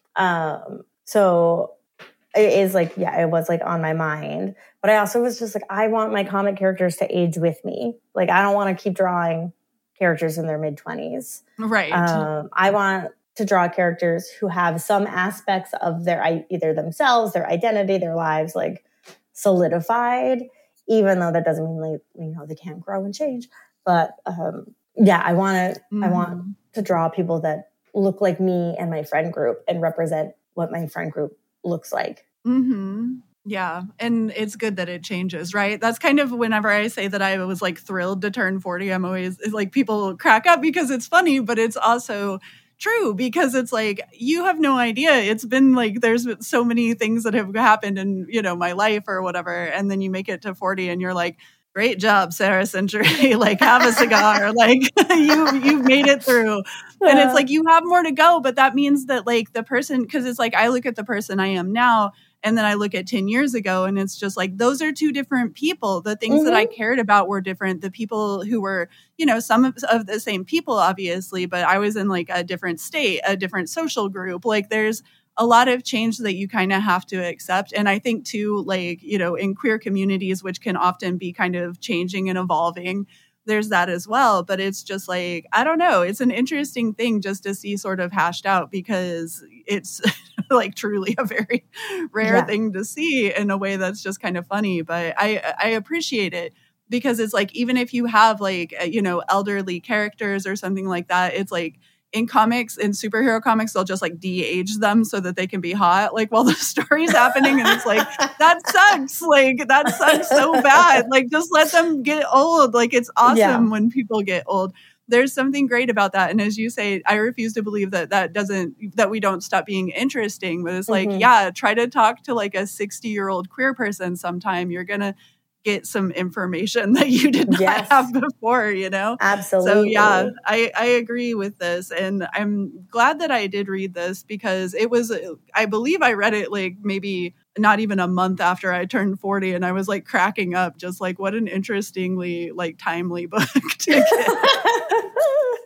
Um, so it is like, yeah, it was like on my mind, but I also was just like, I want my comic characters to age with me. Like, I don't want to keep drawing characters in their mid twenties. Right. Um, I want to draw characters who have some aspects of their, either themselves, their identity, their lives, like solidified, even though that doesn't mean like, you know, they can't grow and change. But, um, yeah, I want to, mm-hmm. I want to draw people that look like me and my friend group and represent what my friend group looks like. Mm-hmm. Yeah. And it's good that it changes, right? That's kind of whenever I say that I was like thrilled to turn forty, I'm always like people crack up because it's funny, but it's also true because it's like, you have no idea. It's been like, there's so many things that have happened in, you know, my life or whatever. And then you make it to forty and you're like, great job, Sarah Century. Like, have a cigar. Like, you, you've made it through. Yeah. And it's like, you have more to go. But that means that, like, the person, because it's like, I look at the person I am now, and then I look at ten years ago, and it's just like, those are two different people. The things mm-hmm. that I cared about were different. The people who were, you know, some of, of the same people, obviously, but I was in, like, a different state, a different social group. Like, there's a lot of change that you kind of have to accept. And I think too, like, you know, in queer communities, which can often be kind of changing and evolving, there's that as well. But it's just like, I don't know, it's an interesting thing just to see sort of hashed out because it's like truly a very rare yeah. thing to see in a way that's just kind of funny. But I, I appreciate it because it's like, even if you have like, you know, elderly characters or something like that, it's like, in comics, in superhero comics, they'll just like de-age them so that they can be hot, like while the story's happening. And it's like, that sucks. Like, that sucks so bad. Like, just let them get old. Like, it's awesome yeah. when people get old. There's something great about that. And as you say, I refuse to believe that that doesn't, that we don't stop being interesting. But it's like, mm-hmm. yeah, try to talk to like a sixty year old queer person sometime. You're going to get some information that you did not yes. have before, you know? Absolutely. So yeah, I, I agree with this. And I'm glad that I did read this because it was, I believe I read it like maybe not even a month after I turned forty. And I was like cracking up, just like what an interestingly like timely book to get.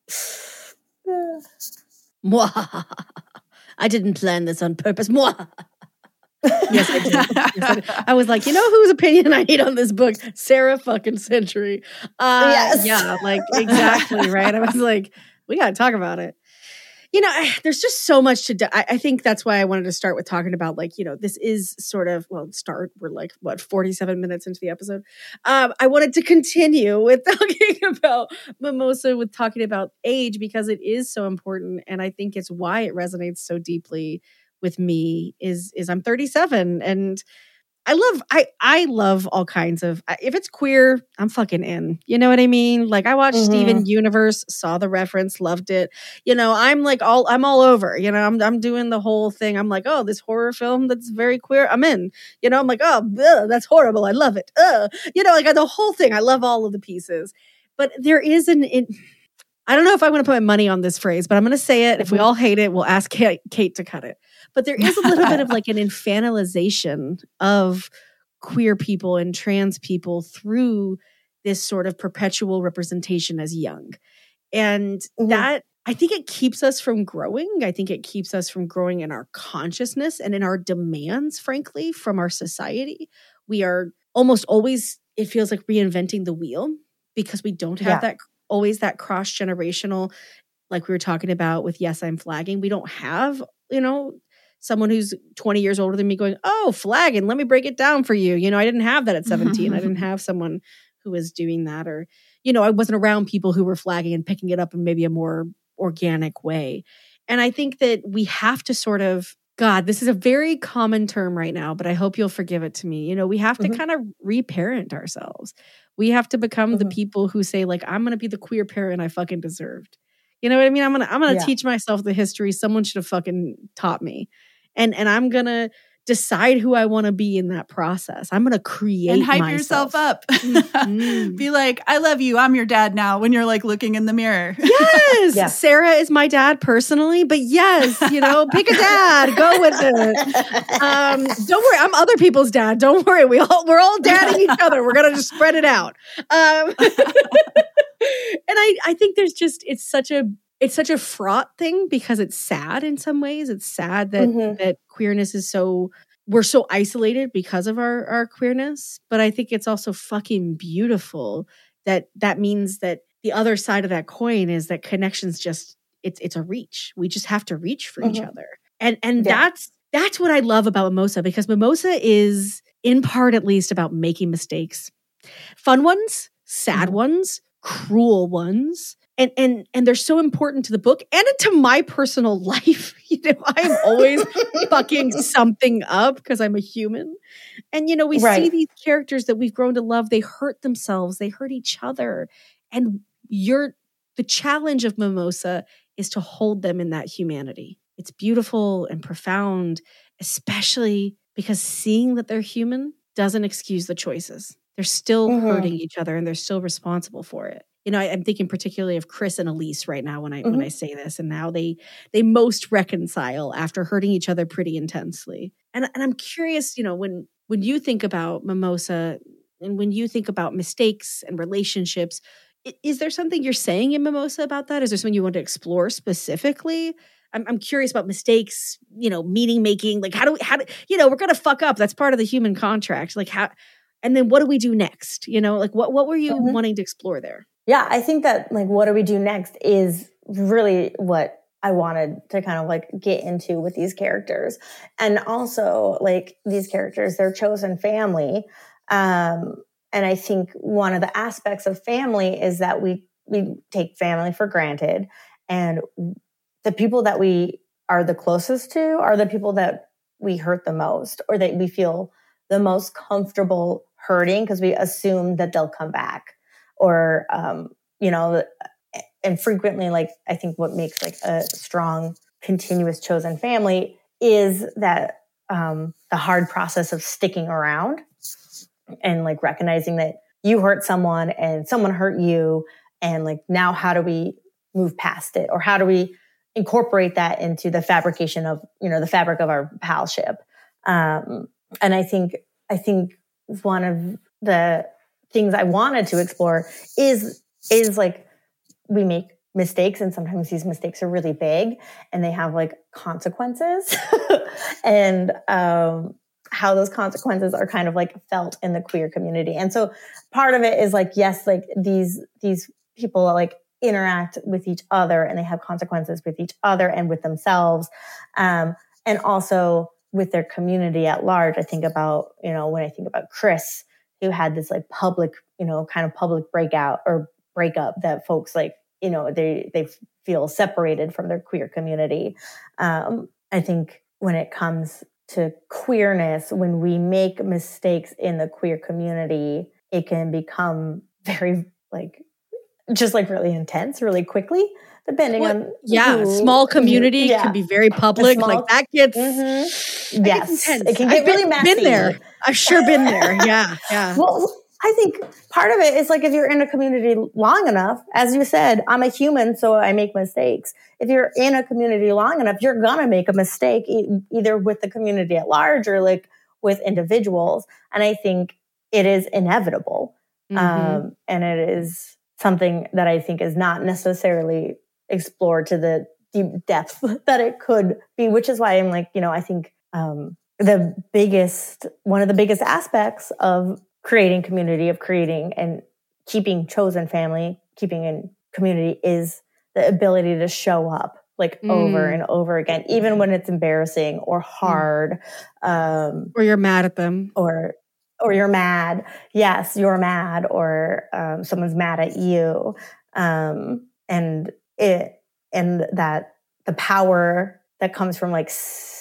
Mwah. I didn't plan this on purpose. Mwah. Yes, I did. Yes, I did. I was like, you know whose opinion I need on this book? Sarah fucking Century. Uh, Yes. Yeah, like exactly, right? I was like, we got to talk about it. You know, I, there's just so much to do. I, I think that's why I wanted to start with talking about, like, you know, this is sort of, well, start, we're like, what, forty-seven minutes into the episode. Um, I wanted to continue with talking about Mimosa, with talking about age, because it is so important. And I think it's why it resonates so deeply with me is, is I'm thirty-seven, and I love, I, I love all kinds of, if it's queer, I'm fucking in, you know what I mean? Like, I watched Mhm. Steven Universe, saw the reference, loved it. You know, I'm like all, I'm all over, you know, I'm, I'm doing the whole thing. I'm like, oh, this horror film that's very queer, I'm in, you know, I'm like, oh, ugh, that's horrible. I love it. Ugh. You know, like the whole thing. I love all of the pieces, but there is an, it, I don't know if I want to put my money on this phrase, but I'm going to say it. If we all hate it, we'll ask Kate, Kate to cut it. But there is a little bit of like an infantilization of queer people and trans people through this sort of perpetual representation as young. And Mhm. that, I think it keeps us from growing. I think it keeps us from growing in our consciousness and in our demands, frankly, from our society. We are almost always, it feels like reinventing the wheel, because we don't have Yeah. that always that cross-generational, like we were talking about with Yes, I'm Flagging. We don't have, you know, someone who's twenty years older than me going, oh, flagging, let me break it down for you. You know, I didn't have that at seventeen. I didn't have someone who was doing that, or, you know, I wasn't around people who were flagging and picking it up in maybe a more organic way. And I think that we have to sort of, God, this is a very common term right now, but I hope you'll forgive it to me. You know, we have to Mhm. kind of reparent ourselves. We have to become the Mhm. people who say, like, I'm going to be the queer parent I fucking deserved. You know what I mean? I'm going to, I'm going to Yeah. teach myself the history someone should have fucking taught me. And, and I'm going to decide who I want to be in that process. I'm going to create And hype myself. yourself up. Mhm. Be like, I love you. I'm your dad now, when you're like looking in the mirror. Yes, Yeah. Sarah is my dad personally, but yes, you know, pick a dad, go with it. Um, don't worry, I'm other people's dad. Don't worry, we all we're all dadding each other. We're gonna just spread it out. Um, and I, I think there's just it's such a it's such a fraught thing, because it's sad in some ways. It's sad that Mhm. that queerness is so we're so isolated because of our our queerness. But I think it's also fucking beautiful that that means that the other side of that coin is that connections just it's it's a reach. We just have to reach for each Mhm. other. And and Yeah. that's that's what I love about Mimosa, because Mimosa is in part at least about making mistakes. Fun ones, sad Mhm. ones, cruel ones. And and and they're so important to the book and to my personal life. You know, I'm always fucking something up because I'm a human. And, you know, we see Right. these characters that we've grown to love. They hurt themselves. They hurt each other. And you're the challenge of Mimosa is to hold them in that humanity. It's beautiful and profound, especially because seeing that they're human doesn't excuse the choices. They're still Mhm. hurting each other, and they're still responsible for it. You know, I, I'm thinking particularly of Chris and Elise right now when I when I Mhm. say this, and how they they most reconcile after hurting each other pretty intensely. And and I'm curious, you know, when when you think about Mimosa and when you think about mistakes and relationships, i- is there something you're saying in Mimosa about that? Is there something you want to explore specifically? I'm, I'm curious about mistakes, you know, meaning making. Like, how do we, how do, you know, we're going to fuck up. That's part of the human contract. Like, how, and then what do we do next? You know, like, what, what were you Mhm. wanting to explore there? Yeah, I think that like what do we do next is really what I wanted to kind of like get into with these characters. And also like these characters, they're chosen family. Um, and I think one of the aspects of family is that we we take family for granted. And the people that we are the closest to are the people that we hurt the most, or that we feel the most comfortable hurting because we assume that they'll come back. Or, um, you know, and frequently, like, I think what makes like a strong, continuous chosen family is that um, the hard process of sticking around and like recognizing that you hurt someone and someone hurt you. And like, now how do we move past it? Or how do we incorporate that into the fabrication of, you know, the fabric of our palship? Um, and I think, I think one of the things I wanted to explore is, is like, we make mistakes, and sometimes these mistakes are really big and they have like consequences and um, how those consequences are kind of like felt in the queer community. And so part of it is like, yes, like these, these people like interact with each other and they have consequences with each other and with themselves. Um, and also with their community at large. I think about, you know, when I think about Chris, who had this like public, you know, kind of public breakout or breakup that folks like, you know, they, they feel separated from their queer community. Um, I think when it comes to queerness, when we make mistakes in the queer community, it can become very like, just like really intense, really quickly, depending What? on yeah, who, small community yeah. can be very public. Small, like that gets mm-hmm. that yes, gets intense. it can get I've really been, messy. Been there. I've sure been there. Yeah, yeah. Well, I think part of it is like if you're in a community long enough, as you said, I'm a human, so I make mistakes. If you're in a community long enough, you're gonna make a mistake e- either with the community at large or like with individuals. And I think it is inevitable, mm-hmm. um, and it is something that I think is not necessarily explored to the deep depth that it could be, which is why I'm like, you know, I think um, the biggest, one of the biggest aspects of creating community, of creating and keeping chosen family, keeping in community is the ability to show up like mm. over and over again, even when it's embarrassing or hard. Mm. Um, or you're mad at them. Or Or you're mad. Yes, you're mad, or um, someone's mad at you, um, and it and that the power that comes from like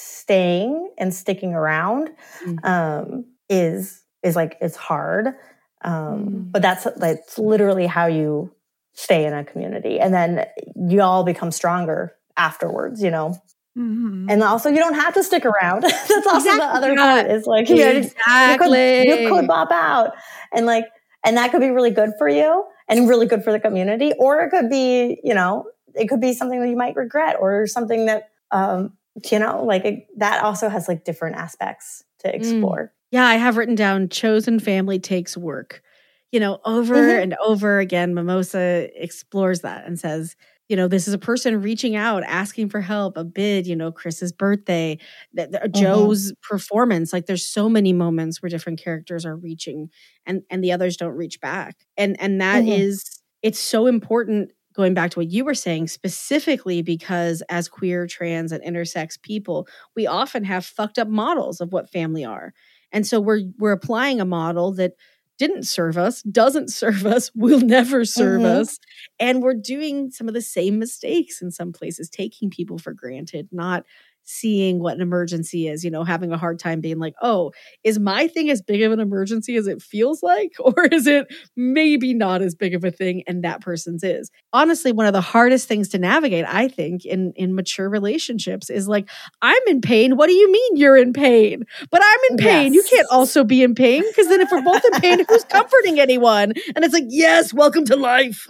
staying and sticking around mm. um, is is like it's hard, um, mm. but that's that's literally how you stay in a community, and then you all become stronger afterwards. You know. Mm-hmm. And also, you don't have to stick around. That's also exactly. the other part is like, yeah, exactly. you, could, you could bop out, and like, and that could be really good for you and really good for the community, or it could be, you know, it could be something that you might regret, or something that, um, you know, like it, that also has like different aspects to explore. Mm. Yeah, I have written down chosen family takes work. You know, over mm-hmm. and over again, Mimosa explores that and says, you know, this is a person reaching out, asking for help, a bid, you know, Chris's birthday, th- th- mm-hmm. Joe's performance. Like there's so many moments where different characters are reaching and, and the others don't reach back. And, and that mm-hmm. is, it's so important, going back to what you were saying, specifically because as queer, trans, and intersex people, we often have fucked up models of what family are. And so we're we're applying a model that didn't serve us, doesn't serve us, will never serve mm-hmm. us. And we're doing some of the same mistakes in some places, taking people for granted, not seeing what an emergency is, you know, having a hard time being like, oh, is my thing as big of an emergency as it feels like? Or is it maybe not as big of a thing and that person's is? Honestly, one of the hardest things to navigate, I think, in, in mature relationships is like, I'm in pain. What do you mean you're in pain? But I'm in pain. Yes. You can't also be in pain, because then if we're both in pain, who's comforting anyone? And it's like, yes, welcome to life.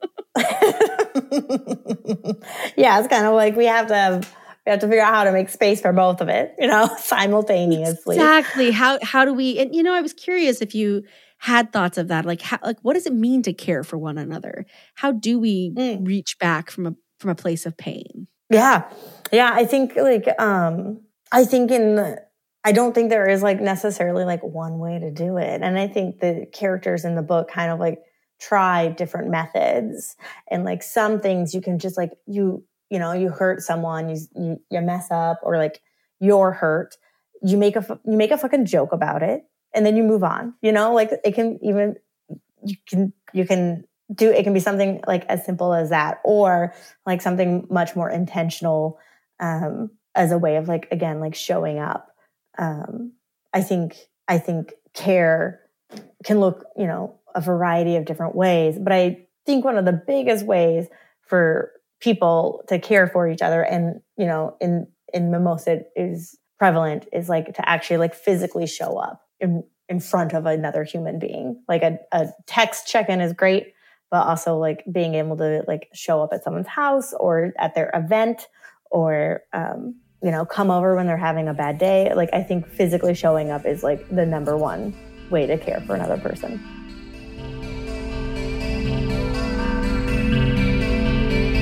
Yeah, it's kind of like we have to have We have to figure out how to make space for both of it, you know, simultaneously. Exactly. How how do we? And you know, I was curious if you had thoughts of that. Like, how, like, what does it mean to care for one another? How do we mm. reach back from a from a place of pain? Yeah, yeah. I think like um, I think in I don't think there is like necessarily like one way to do it, and I think the characters in the book kind of like try different methods, and like some things you can just like you. You know, you hurt someone, you, you you mess up, or like you're hurt. You make a you make a fucking joke about it, and then you move on. You know, like it can even you can you can do it can be something like as simple as that, or like something much more intentional um, as a way of like again like showing up. Um, I think I think care can look you know a variety of different ways, but I think one of the biggest ways for people to care for each other, and you know in in Mimosa is prevalent, is like to actually like physically show up in in front of another human being. Like a, a text check-in is great, but also like being able to like show up at someone's house or at their event, or um you know come over when they're having a bad day. Like I think physically showing up is like the number one way to care for another person.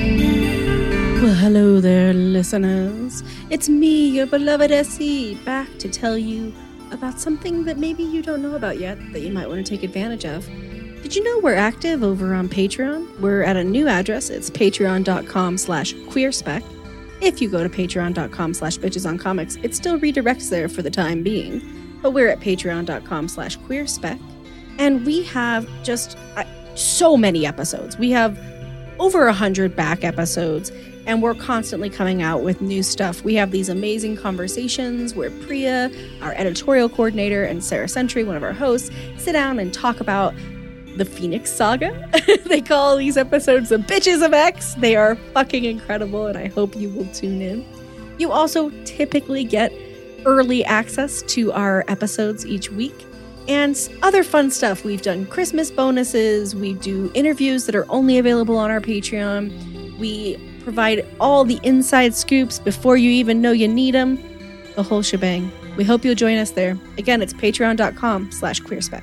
Well, hello there, listeners. It's me, your beloved Essie, back to tell you about something that maybe you don't know about yet that you might want to take advantage of. Did you know we're active over on Patreon? We're at a new address. It's patreon.com slash queerspec. If you go to patreon.com slash bitchesoncomics, it still redirects there for the time being. But we're at patreon.com slash queerspec. And we have just uh, so many episodes. We have over a hundred back episodes, and we're constantly coming out with new stuff. We have these amazing conversations where Priya, our editorial coordinator, and Sarah Sentry, one of our hosts, sit down and talk about the Phoenix Saga. They call these episodes the Bitches of X. They are fucking incredible, and I hope you will tune in. You also typically get early access to our episodes each week and other fun stuff. We've done Christmas bonuses. We do interviews that are only available on our Patreon. We provide all the inside scoops before you even know you need them. The whole shebang. We hope you'll join us there. Again, it's patreon.com slash queerspec.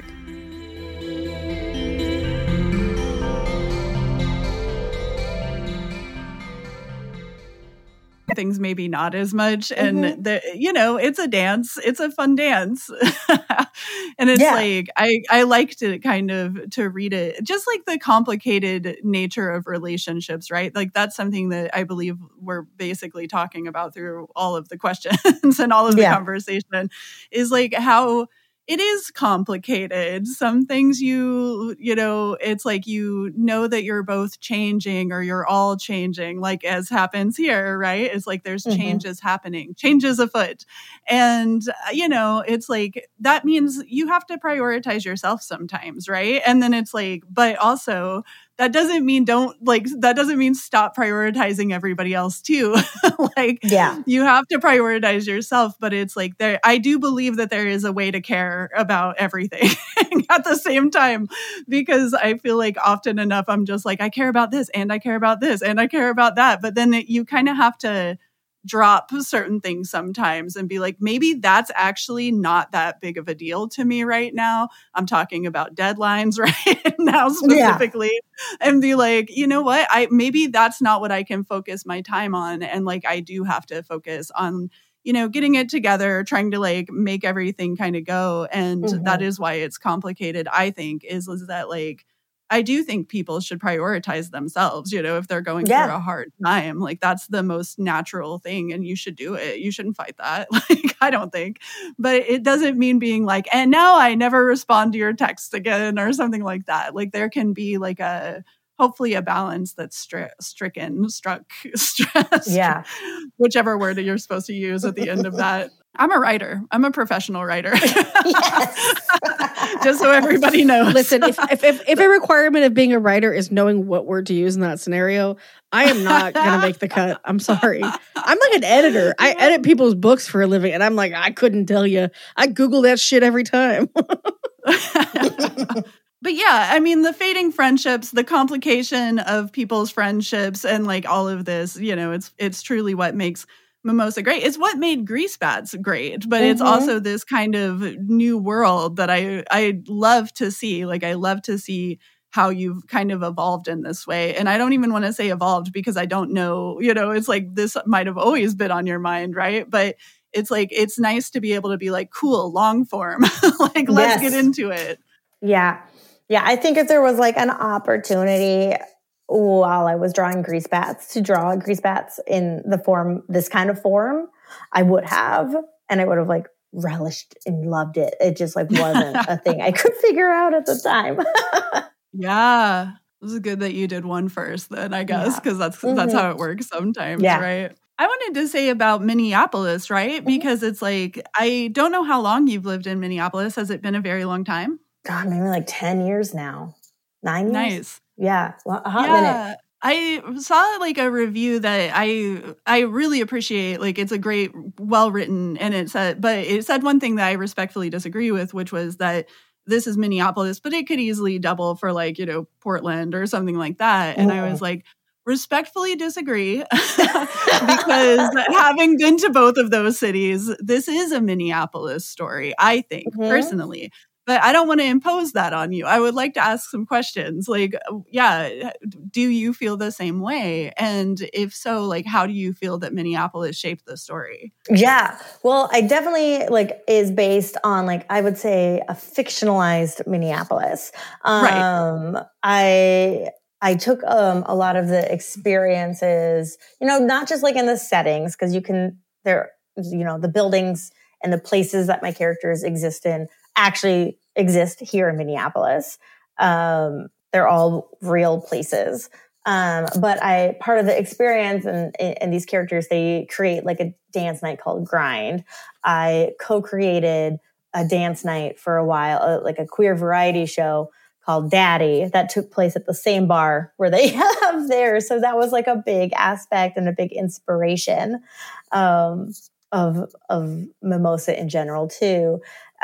Things maybe not as much, and Mm-hmm. the you know it's a dance, it's a fun dance. And it's Yeah. like I I like to kind of to read it, just like the complicated nature of relationships, right? Like that's something that I believe we're basically talking about through all of the questions and all of the Yeah. conversation, is like how it is complicated. Some things you, you know, it's like you know that you're both changing or you're all changing, like as happens here, right? It's like there's Mhm. changes happening, changes afoot. And, uh, you know, it's like that means you have to prioritize yourself sometimes, right? And then it's like, but also, that doesn't mean don't like, that doesn't mean stop prioritizing everybody else too. Like, Yeah. you have to prioritize yourself, but it's like there, I do believe that there is a way to care about everything at the same time, because I feel like often enough, I'm just like, I care about this and I care about this and I care about that. But then it, you kind of have to drop certain things sometimes and be like, maybe that's actually not that big of a deal to me right now. I'm talking about deadlines right now specifically, yeah. And be like, you know what? I maybe that's not what I can focus my time on. And like, I do have to focus on, you know, getting it together, trying to like make everything kind of go. And Mhm. that is why it's complicated, I think, is, is that like, I do think people should prioritize themselves, you know, if they're going Yeah. through a hard time. Like that's the most natural thing and you should do it. You shouldn't fight that. Like, I don't think. But it doesn't mean being like, and now I never respond to your text again or something like that. Like there can be like a, hopefully a balance that's stri- stricken, struck, stressed, Yeah. whichever word you're supposed to use at the end of that. I'm a writer. I'm a professional writer. Yes. Just so everybody knows. Listen, if, if if if a requirement of being a writer is knowing what word to use in that scenario, I am not going to make the cut. I'm sorry. I'm like an editor. I edit people's books for a living, and I'm like, I couldn't tell you. I Google that shit every time. But yeah, I mean, the fading friendships, the complication of people's friendships, and like all of this, you know, it's it's truly what makes Mimosa great. It's what made Grease Bats great, but mm-hmm. it's also this kind of new world that I I love to see. Like I love to see how you've kind of evolved in this way. And I don't even want to say evolved because I don't know, you know, it's like this might have always been on your mind, right? But it's like, it's nice to be able to be like, cool, long form. Like, let's yes. get into it. Yeah. Yeah. I think if there was like an opportunity while I was drawing Grease Bats to draw Grease Bats in the form, this kind of form, I would have, and I would have like relished and loved it. It just like wasn't a thing I could figure out at the time. Yeah. It was good that you did one first then, I guess, because yeah. that's mm-hmm. that's how it works sometimes, yeah. right? I wanted to say about Minneapolis, right? Mm-hmm. Because it's like, I don't know how long you've lived in Minneapolis. Has it been a very long time? God, maybe like ten years now. Nine years? Nice. Yeah. A hot yeah. minute. I saw like a review that I I really appreciate. Like it's a great, well written, and it said, but it said one thing that I respectfully disagree with, which was that this is Minneapolis, but it could easily double for like, you know, Portland or something like that. And mm. I was like, respectfully disagree because having been to both of those cities, this is a Minneapolis story, I think, mm-hmm. personally. but I don't want to impose that on you. I would like to ask some questions. Like, yeah, do you feel the same way? And if so, like, how do you feel that Minneapolis shaped the story? Yeah. Well, I definitely like is based on like, I would say a fictionalized Minneapolis. Um, right. I, I took um, a lot of the experiences, you know, not just like in the settings, because you can, there, you know, the buildings and the places that my characters exist in actually exist here in Minneapolis. Um, they're all real places. Um, but I, part of the experience and, and these characters, they create like a dance night called Grind. I co-created a dance night for a while, uh, like a queer variety show called Daddy that took place at the same bar where they have theirs. So that was like a big aspect and a big inspiration, um, of, of Mimosa in general too.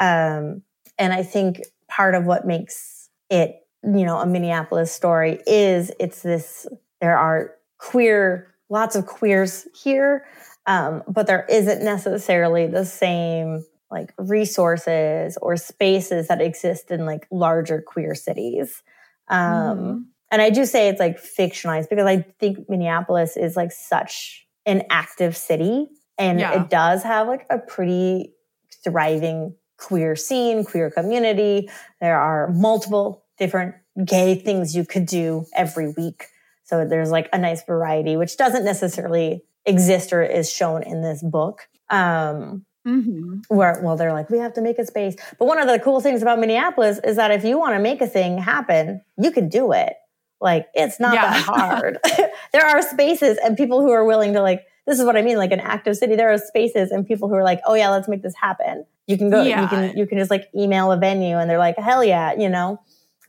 Um, and I think part of what makes it, you know, a Minneapolis story is it's this, there are queer, lots of queers here, um, but there isn't necessarily the same like resources or spaces that exist in like larger queer cities. Um, mm-hmm. And I do say it's like fictionalized because I think Minneapolis is like such an active city and yeah. it does have like a pretty thriving queer scene, queer community. There are multiple different gay things you could do every week. So there's like a nice variety, which doesn't necessarily exist or is shown in this book. Um, mm-hmm. Where, well, they're like, we have to make a space. But one of the cool things about Minneapolis is that if you want to make a thing happen, you can do it. Like, it's not yeah. that hard. There are spaces and people who are willing to like, this is what I mean, like an active city. There are spaces and people who are like, oh yeah, let's make this happen. You can go, yeah. you can, you can just like email a venue and they're like, hell yeah, you know?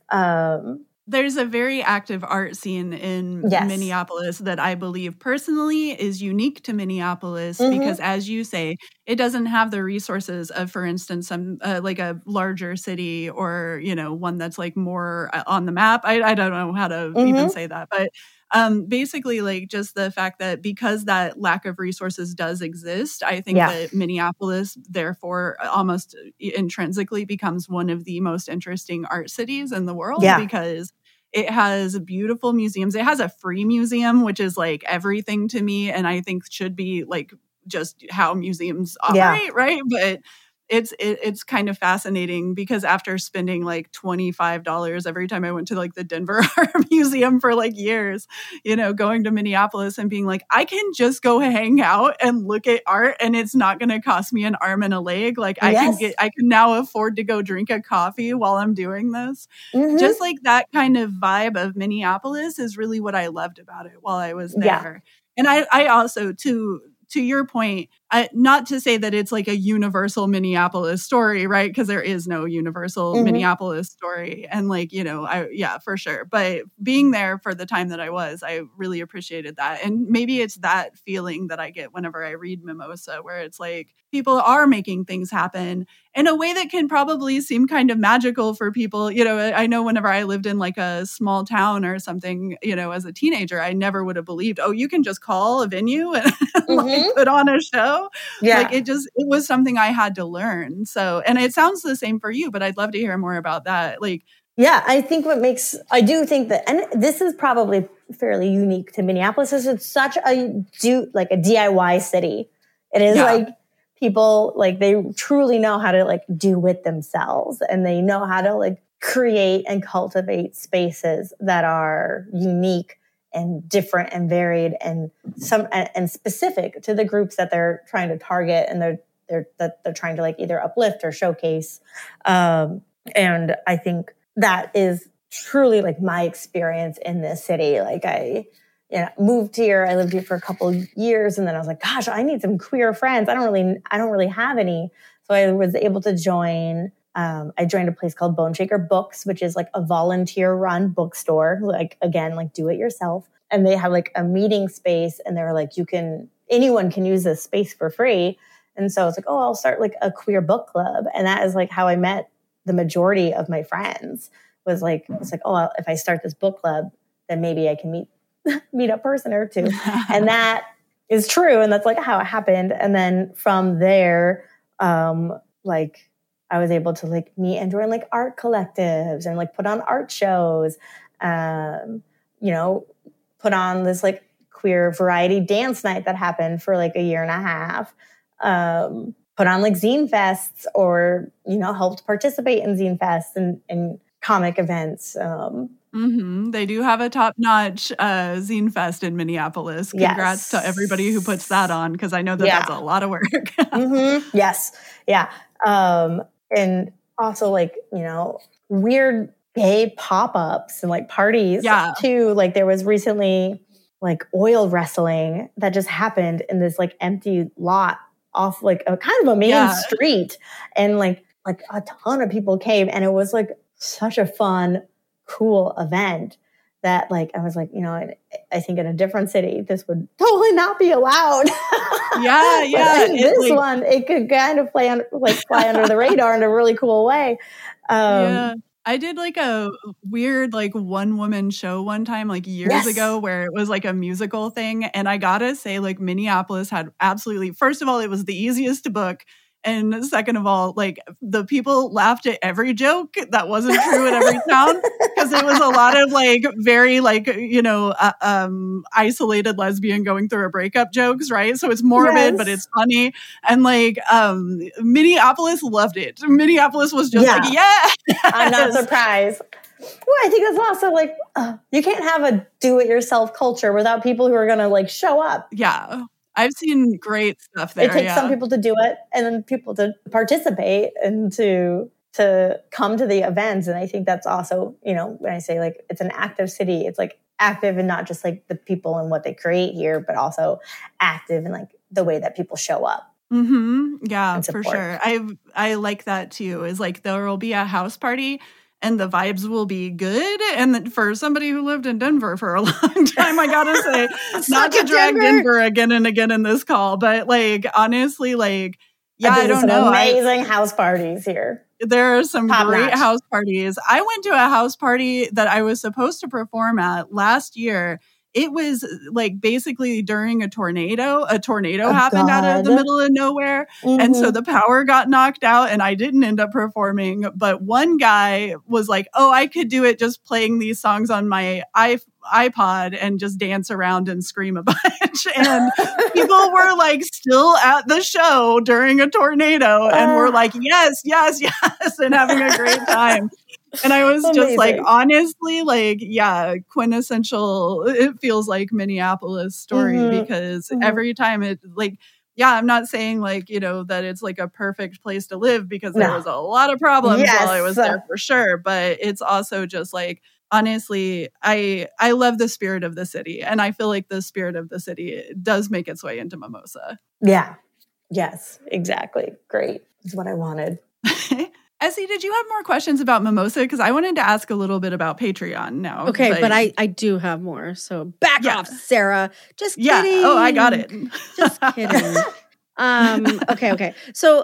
Um, There's a very active art scene in yes. Minneapolis that I believe personally is unique to Minneapolis mm-hmm. because, as you say, it doesn't have the resources of, for instance, some uh, like a larger city or, you know, one that's like more on the map. I, I don't know how to mm-hmm. even say that, but um, basically like just the fact that because that lack of resources does exist, I think yeah. that Minneapolis, therefore, almost intrinsically becomes one of the most interesting art cities in the world yeah. because it has beautiful museums. It has a free museum, which is like everything to me. And I think should be like just how museums operate, yeah. right? But it's it, it's kind of fascinating because after spending like twenty-five dollars every time I went to like the Denver Art Museum for like years, you know, going to Minneapolis and being like, I can just go hang out and look at art and it's not going to cost me an arm and a leg. Like I yes. can get, I can now afford to go drink a coffee while I'm doing this. Mm-hmm. Just like that kind of vibe of Minneapolis is really what I loved about it while I was there. Yeah. And I, I also, to, to your point, I, not to say that it's like a universal Minneapolis story, right? Because there is no universal mm-hmm. Minneapolis story. And like, you know, I, yeah, for sure. But being there for the time that I was, I really appreciated that. And maybe it's that feeling that I get whenever I read Mimosa, where it's like people are making things happen in a way that can probably seem kind of magical for people. You know, I know whenever I lived in like a small town or something, you know, as a teenager, I never would have believed, oh, you can just call a venue and mm-hmm. like put on a show. Yeah. Like it just, it was something I had to learn. So, and it sounds the same for you, but I'd love to hear more about that. Like, yeah, I think what makes, I do think that, and this is probably fairly unique to Minneapolis, is it's such a do, like a D I Y city. It is yeah. like people, like they truly know how to like do it themselves and they know how to like create and cultivate spaces that are unique and different and varied and some and, and specific to the groups that they're trying to target and they're they're that they're trying to like either uplift or showcase. Um, and I think that is truly like my experience in this city. Like I, you know, moved here, I lived here for a couple of years, and then I was like, gosh, I need some queer friends. I don't really, I don't really have any. So I was able to join. Um, I joined a place called Bone Shaker Books, which is like a volunteer-run bookstore. Like again, like do it yourself. And they have like a meeting space, and they were like, you can, anyone can use this space for free. And so it's like, oh, I'll start like a queer book club, and that is like how I met the majority of my friends. Was like, it's like, oh, if I start this book club, then maybe I can meet meet a person or two, and that is true, and that's like how it happened. And then from there, um, like. I was able to like meet and join like art collectives and like put on art shows, um, you know, put on this like queer variety dance night that happened for like a year and a half, um, put on like zine fests or, you know, helped participate in zine fests and, and comic events. Um, Mm-hmm. They do have a top-notch uh, zine fest in Minneapolis. Congrats yes. to everybody who puts that on, because I know that Yeah. that's a lot of work. mm-hmm. Yes. Yeah. Um, and also like, you know, weird gay pop-ups and like parties Yeah. too. Like there was recently like oil wrestling that just happened in this like empty lot off like a kind of a main Yeah. street. And like, like a ton of people came, and it was like such a fun, cool event that like I was like, you know, I, I think in a different city this would totally not be allowed. Yeah, yeah. But in It, this like- one, it could kind of play on, like fly under the radar in a really cool way. Um, yeah. I did like a weird like one woman show one time like years Yes. ago where it was like a musical thing, and I gotta say like Minneapolis had absolutely, first of all, it was the easiest to book. And second of all, like the people laughed at every joke that wasn't true in every town, because it was a lot of like very like, you know, uh, um, isolated lesbian going through a breakup jokes, right? So it's morbid, Yes. but it's funny. And like um, Minneapolis loved it. Minneapolis was just Yeah. like, yeah. I'm not surprised. Well, I think that's also like, uh, you can't have a do-it-yourself culture without people who are going to like show up. Yeah. I've seen great stuff there. It takes yeah. some people to do it and then people to participate and to to come to the events. And I think that's also, you know, when I say like it's an active city, it's like active and not just like the people and what they create here, but also active in like the way that people show up. Mm-hmm. Yeah, and for support. sure. I I like that too. Is like there will be a house party and the vibes will be good. And that for somebody who lived in Denver for a long time, I gotta say, not to it, drag Denver. Denver again and again in this call, but like honestly, like yeah, I've I been to don't some know. I- amazing house parties here. there are some Top great notch. house parties. I went to a house party that I was supposed to perform at last year. It was like basically during a tornado. A tornado Oh, happened out of the God. middle of nowhere. And so Mhm. the power got knocked out and I didn't end up performing. But one guy was like, oh, I could do it just playing these songs on my i- iPod and just dance around and scream a bunch. And people were like still at the show during a tornado and were like, yes, yes, yes, and having a great time. And I was just like, Amazing. honestly, like, yeah, quintessential. It feels like Minneapolis story Mhm. because Mhm. every time it like, yeah, I'm not saying like, you know, that it's like a perfect place to live because there No. was a lot of problems while I Yes. was there for sure. But it's also just like, honestly, I I love the spirit of the city. And I feel like the spirit of the city does make its way into Mimosa. Yeah. Yes, exactly. Great. That's what I wanted. Essie, did you have more questions about Mimosa? Because I wanted to ask a little bit about Patreon now. Okay, but, I, I do have more. So back Yeah. off, Sarah. Just Yeah. kidding. Oh, I got it. Just kidding. um, okay, okay. So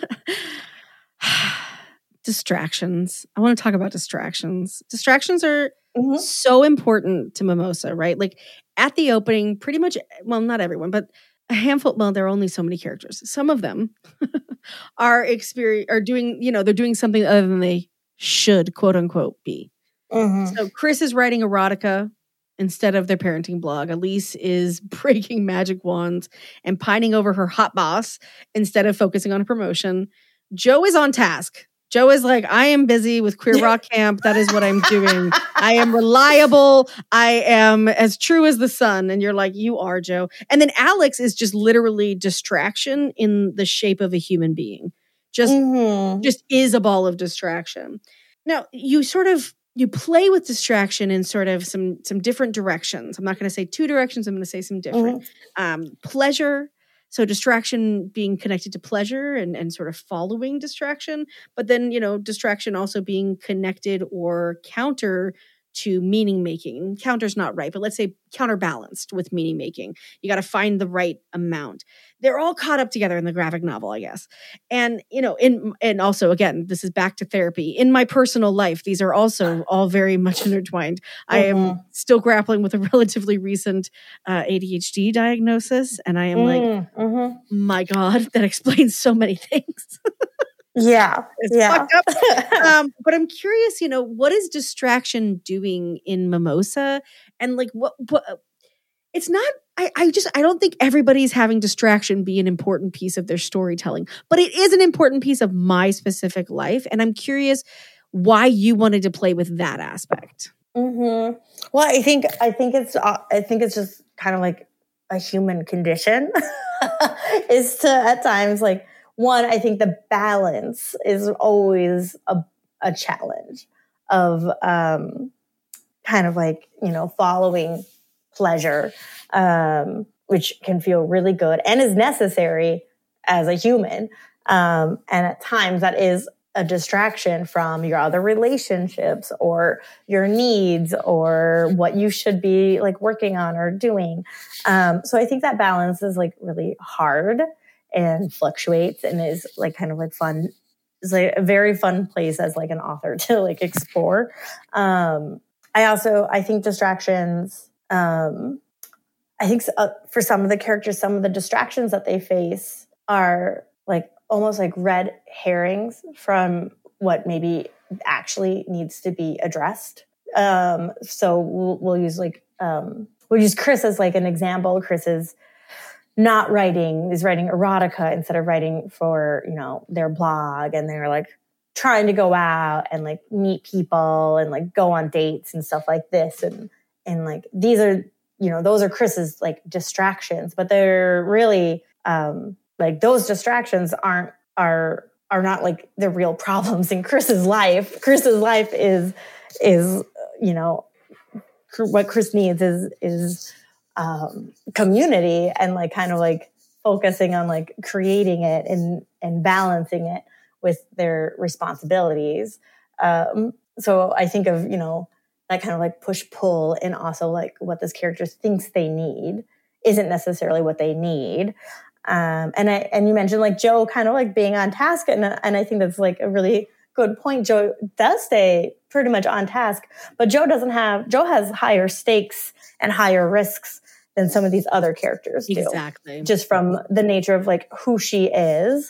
distractions. I want to talk about distractions. Distractions are Mhm. so important to Mimosa, right? Like at the opening, pretty much, well, not everyone, but a handful, well, there are only so many characters. Some of them are experience are doing, you know, they're doing something other than they should, quote unquote, be. Mhm. So Chris is writing erotica instead of their parenting blog. Elise is breaking magic wands and pining over her hot boss instead of focusing on a promotion. Joe is on task. Joe is like, I am busy with Queer Rock Camp. That is what I'm doing. I am reliable. I am as true as the sun. And you're like, you are, Joe. And then Alex is just literally distraction in the shape of a human being. Just Mhm. just is a ball of distraction. Now, you sort of you play with distraction in sort of some some different directions. I'm not going to say two directions. I'm going to say some different. Um, pleasure. So distraction being connected to pleasure and, and sort of following distraction, but then, you know, distraction also being connected or counter to meaning making. Counter's not right, but let's say counterbalanced with meaning making. You got to find the right amount. They're all caught up together in the graphic novel, I guess. And, you know, in, and also again, this is back to therapy. In my personal life, these are also all very much intertwined. I am Mhm. still grappling with a relatively recent uh, A D H D diagnosis. And I am like, Mm, mhm. my God, that explains so many things. Yeah. It's Yeah. fucked up. um, but I'm curious, you know, what is distraction doing in Mimosa? And like, what, what it's not, I, I just, I don't think everybody's having distraction be an important piece of their storytelling, but it is an important piece of my specific life. And I'm curious why you wanted to play with that aspect. Mm-hmm. Well, I think, I think it's, uh, I think it's just kind of like a human condition is to at times like, one, I think the balance is always a, a challenge of um, kind of like, you know, following pleasure, um, which can feel really good and is necessary as a human. Um, and at times that is a distraction from your other relationships or your needs or what you should be like working on or doing. Um, so I think that balance is like really hard and fluctuates and is like kind of like fun. It's like a very fun place as like an author to like explore. Um, I also, I think distractions, um, I think uh, for some of the characters, some of the distractions that they face are like almost like red herrings from what maybe actually needs to be addressed. Um, so we'll, we'll use like, um, we'll use Chris as like an example. Chris is not writing, is writing erotica instead of writing for, you know, their blog. And they're like trying to go out and like meet people and like go on dates and stuff like this. And, and like, these are, you know, those are Chris's like distractions, but they're really, um, like those distractions aren't, are, are not like the real problems in Chris's life. Chris's life is, is, you know, what Chris needs is, is, um, community and like kind of like focusing on like creating it and, and balancing it with their responsibilities. Um, so I think of, you know, that kind of like push pull and also like what this character thinks they need isn't necessarily what they need. Um, and I, and you mentioned like Jo kind of like being on task. And, and I think that's like a really good point. Jo does stay pretty much on task, but Jo doesn't have, Jo has higher stakes and higher risks than some of these other characters do. Exactly. Just from the nature of like who she is,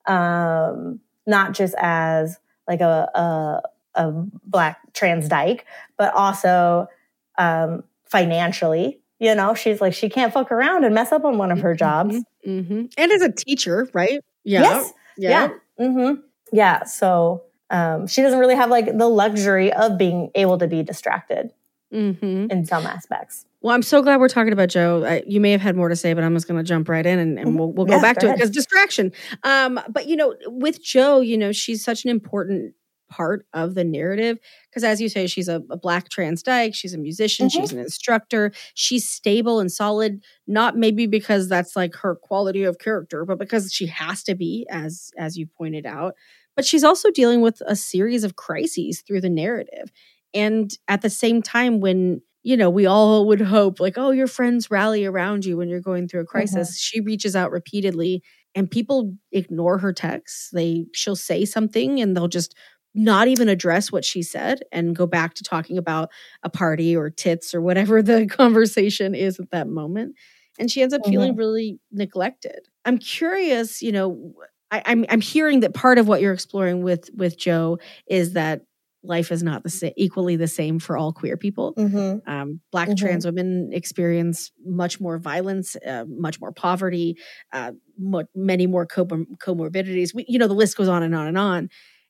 um, not just as like a, a, a Black trans dyke, but also um, financially. You know, she's like, she can't fuck around and mess up on one of her jobs. Mm-hmm, mm-hmm. And as a teacher, right? Yeah. Yes. Yeah. Yeah. Mm-hmm. Yeah. So um, she doesn't really have like the luxury of being able to be distracted mm-hmm. in some aspects. Well, I'm so glad we're talking about Jo. I, you may have had more to say, but I'm just going to jump right in and, and we'll, we'll go yeah, back go to ahead. it because distraction. Um, but, you know, with Jo, you know, she's such an important part of the narrative because, as you say, she's a, a Black trans dyke. She's a musician. Mm-hmm. She's an instructor. She's stable and solid, not maybe because that's like her quality of character, but because she has to be, as as you pointed out. But she's also dealing with a series of crises through the narrative. And at the same time, when you know, we all would hope like, oh, your friends rally around you when you're going through a crisis. Mm-hmm. She reaches out repeatedly and people ignore her texts. They, she'll say something and they'll just not even address what she said and go back to talking about a party or tits or whatever the conversation is at that moment. And she ends up mm-hmm. feeling really neglected. I'm curious, you know, I, I'm, I'm hearing that part of what you're exploring with, with Jo is that life is not the sa- equally the same for all queer people. Mm-hmm. Um, Black mm-hmm. trans women experience much more violence, uh, much more poverty, uh, mo- many more co- comorbidities. We, you know, the list goes on and on and on.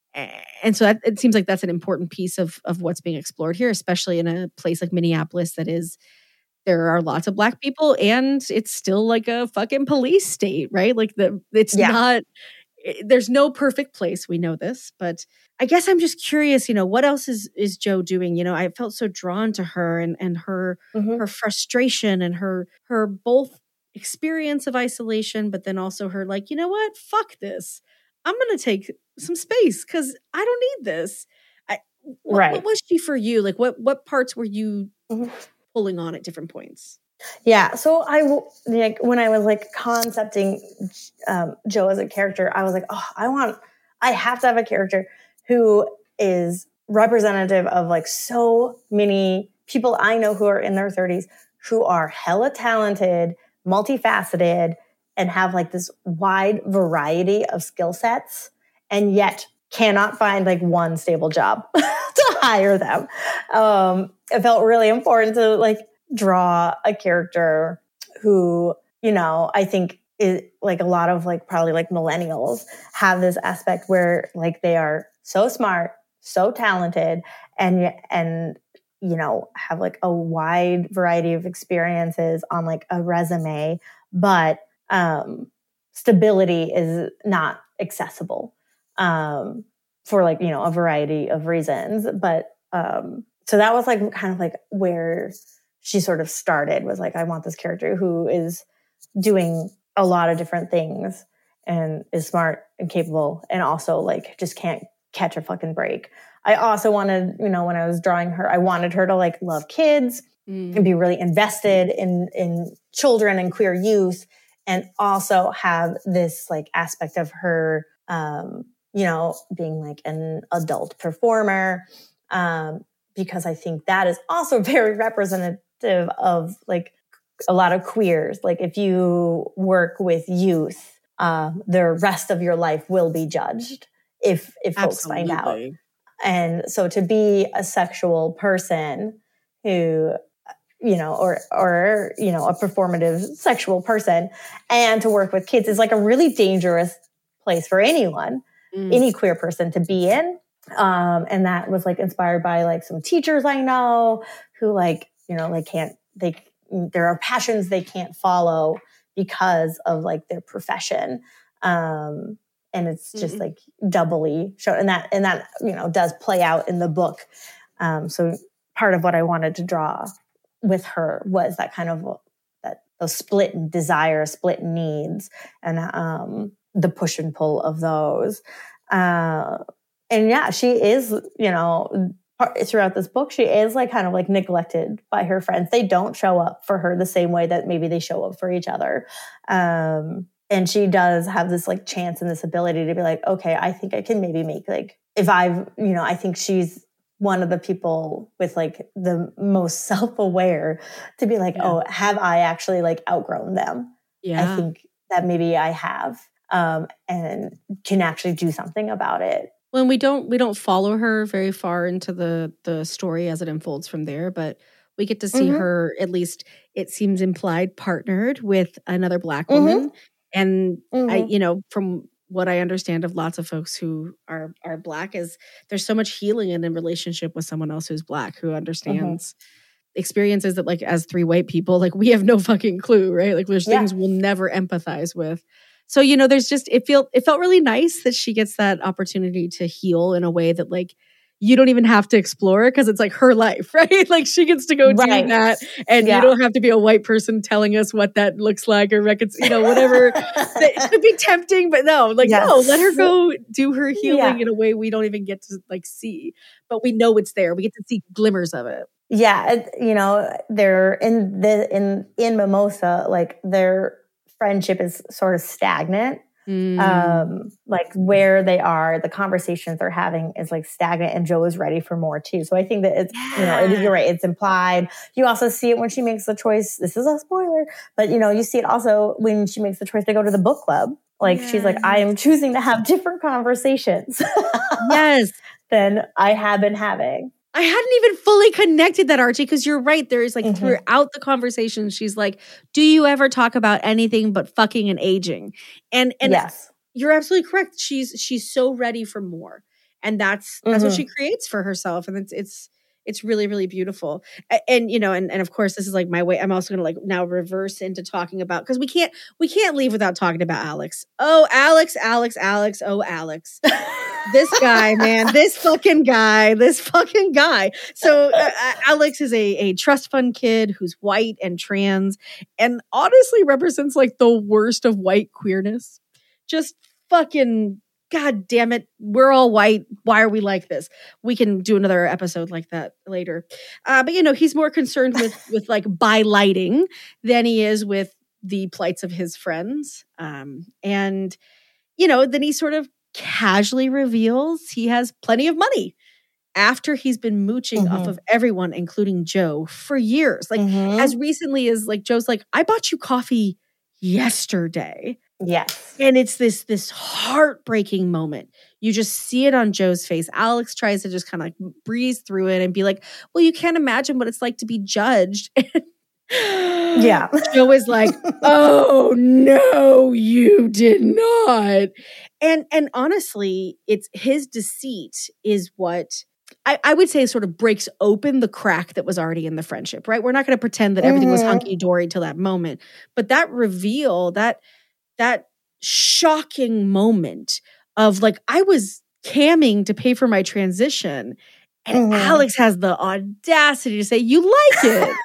And so that, it seems like that's an important piece of of what's being explored here, especially in a place like Minneapolis that is, there are lots of Black people and it's still like a fucking police state, right? Like the it's yeah. not, there's no perfect place. We know this, but I guess I'm just curious, you know, what else is, is Jo doing? You know, I felt so drawn to her and, and her, mm-hmm. her frustration and her, her both experience of isolation, but then also her like, you know what, fuck this. I'm going to take some space because I don't need this. I, what, right. what was she for you? Like what, what parts were you mm-hmm. pulling on at different points? Yeah. So I, like, when I was like concepting um, Jo as a character, I was like, oh, I want, I have to have a character who is representative of like so many people I know who are in their thirties, who are hella talented, multifaceted, and have like this wide variety of skill sets and yet cannot find like one stable job to hire them. Um, it felt really important to like draw a character who, you know, I think is like a lot of like probably like millennials have this aspect where like they are so smart, so talented, and and you know have like a wide variety of experiences on like a resume, but um, stability is not accessible um, for like you know a variety of reasons. But um, so that was like kind of like where she sort of started, was like, I want this character who is doing a lot of different things and is smart and capable and also like just can't catch a fucking break. I also wanted, you know, when I was drawing her, I wanted her to like love kids mm. and be really invested in, in children and queer youth, and also have this like aspect of her, um, you know, being like an adult performer. Um, because I think that is also very representative of like a lot of queers. Like if you work with youth, uh, the rest of your life will be judged if if folks Absolutely. Find out. And so to be a sexual person who, you know, or or you know, a performative sexual person, and to work with kids is like a really dangerous place for anyone, mm. any queer person to be in. Um, and that was like inspired by like some teachers I know who like, you know, like can't they. there are passions they can't follow because of like their profession. Um, and it's just mm-hmm. like doubly shown. And that, and that, you know, does play out in the book. Um, so part of what I wanted to draw with her was that kind of that those split desires, split needs, and um, the push and pull of those. Uh, and yeah, she is, you know, throughout this book, she is like kind of like neglected by her friends. They don't show up for her the same way that maybe they show up for each other. Um, and she does have this like chance and this ability to be like, okay, I think I can maybe make like, if I've, you know, I think she's one of the people with like the most self-aware to be like, yeah. oh, have I actually like outgrown them? Yeah. I think that maybe I have, um, and can actually do something about it. When we don't we don't follow her very far into the the story as it unfolds from there, but we get to see mm-hmm. her, at least it seems implied, partnered with another Black woman. Mm-hmm. And mm-hmm. I, you know, from what I understand of lots of folks who are are Black, is there's so much healing in a relationship with someone else who's Black, who understands mm-hmm. experiences that like as three white people, like we have no fucking clue, right? Like there's yeah. things we'll never empathize with. So, you know, there's just, it felt, it felt really nice that she gets that opportunity to heal in a way that like, you don't even have to explore it because it's like her life, right? Like she gets to go right. do that, and yeah. you don't have to be a white person telling us what that looks like or records, you know, whatever. It could be tempting, but no, like, yes. no, let her go do her healing yeah. in a way we don't even get to like see, but we know it's there. We get to see glimmers of it. Yeah. You know, they're in the, in, in Mimosa, like they're, friendship is sort of stagnant. Mm. Um, like where they are, the conversations they're having is like stagnant, and Jo is ready for more too. So I think that it's, yeah. you know, it, you're right. It's implied. You also see it when she makes the choice. This is a spoiler, but you know, you see it also when she makes the choice to go to the book club. Like yes. she's like, I am choosing to have different conversations. yes. than I have been having. I hadn't even fully connected that, Archie, because you're right. There is like mm-hmm. throughout the conversation, she's like, do you ever talk about anything but fucking and aging? And and yes. you're absolutely correct. She's she's so ready for more. And that's that's mm-hmm. what she creates for herself. And it's it's it's really, really beautiful. And, and you know, and, and of course, this is like my way. I'm also gonna like now reverse into talking about, because we can't we can't leave without talking about Alex. Oh, Alex, Alex, Alex, oh, Alex. This guy, man, this fucking guy, this fucking guy. So uh, Alex is a, a trust fund kid who's white and trans, and honestly represents like the worst of white queerness. Just fucking, God damn it. We're all white. Why are we like this? We can do another episode like that later. Uh, but, you know, he's more concerned with, with like bylighting than he is with the plights of his friends. Um, and, you know, then he sort of casually reveals he has plenty of money after he's been mooching mm-hmm. off of everyone, including Jo, for years. Like mm-hmm. as recently as like Jo's like, I bought you coffee yesterday. Yes. And it's this this heartbreaking moment. You just see it on Joe's face. Alex tries to just kind of like breeze through it and be like, well, you can't imagine what it's like to be judged. Yeah. Joe is like, oh no, you did not. And and honestly, it's his deceit is what I, I would say sort of breaks open the crack that was already in the friendship, right? We're not going to pretend that everything was Mhm. hunky-dory till that moment. But that reveal, that that shocking moment of like, I was camming to pay for my transition, and Mhm. Alex has the audacity to say, you like it.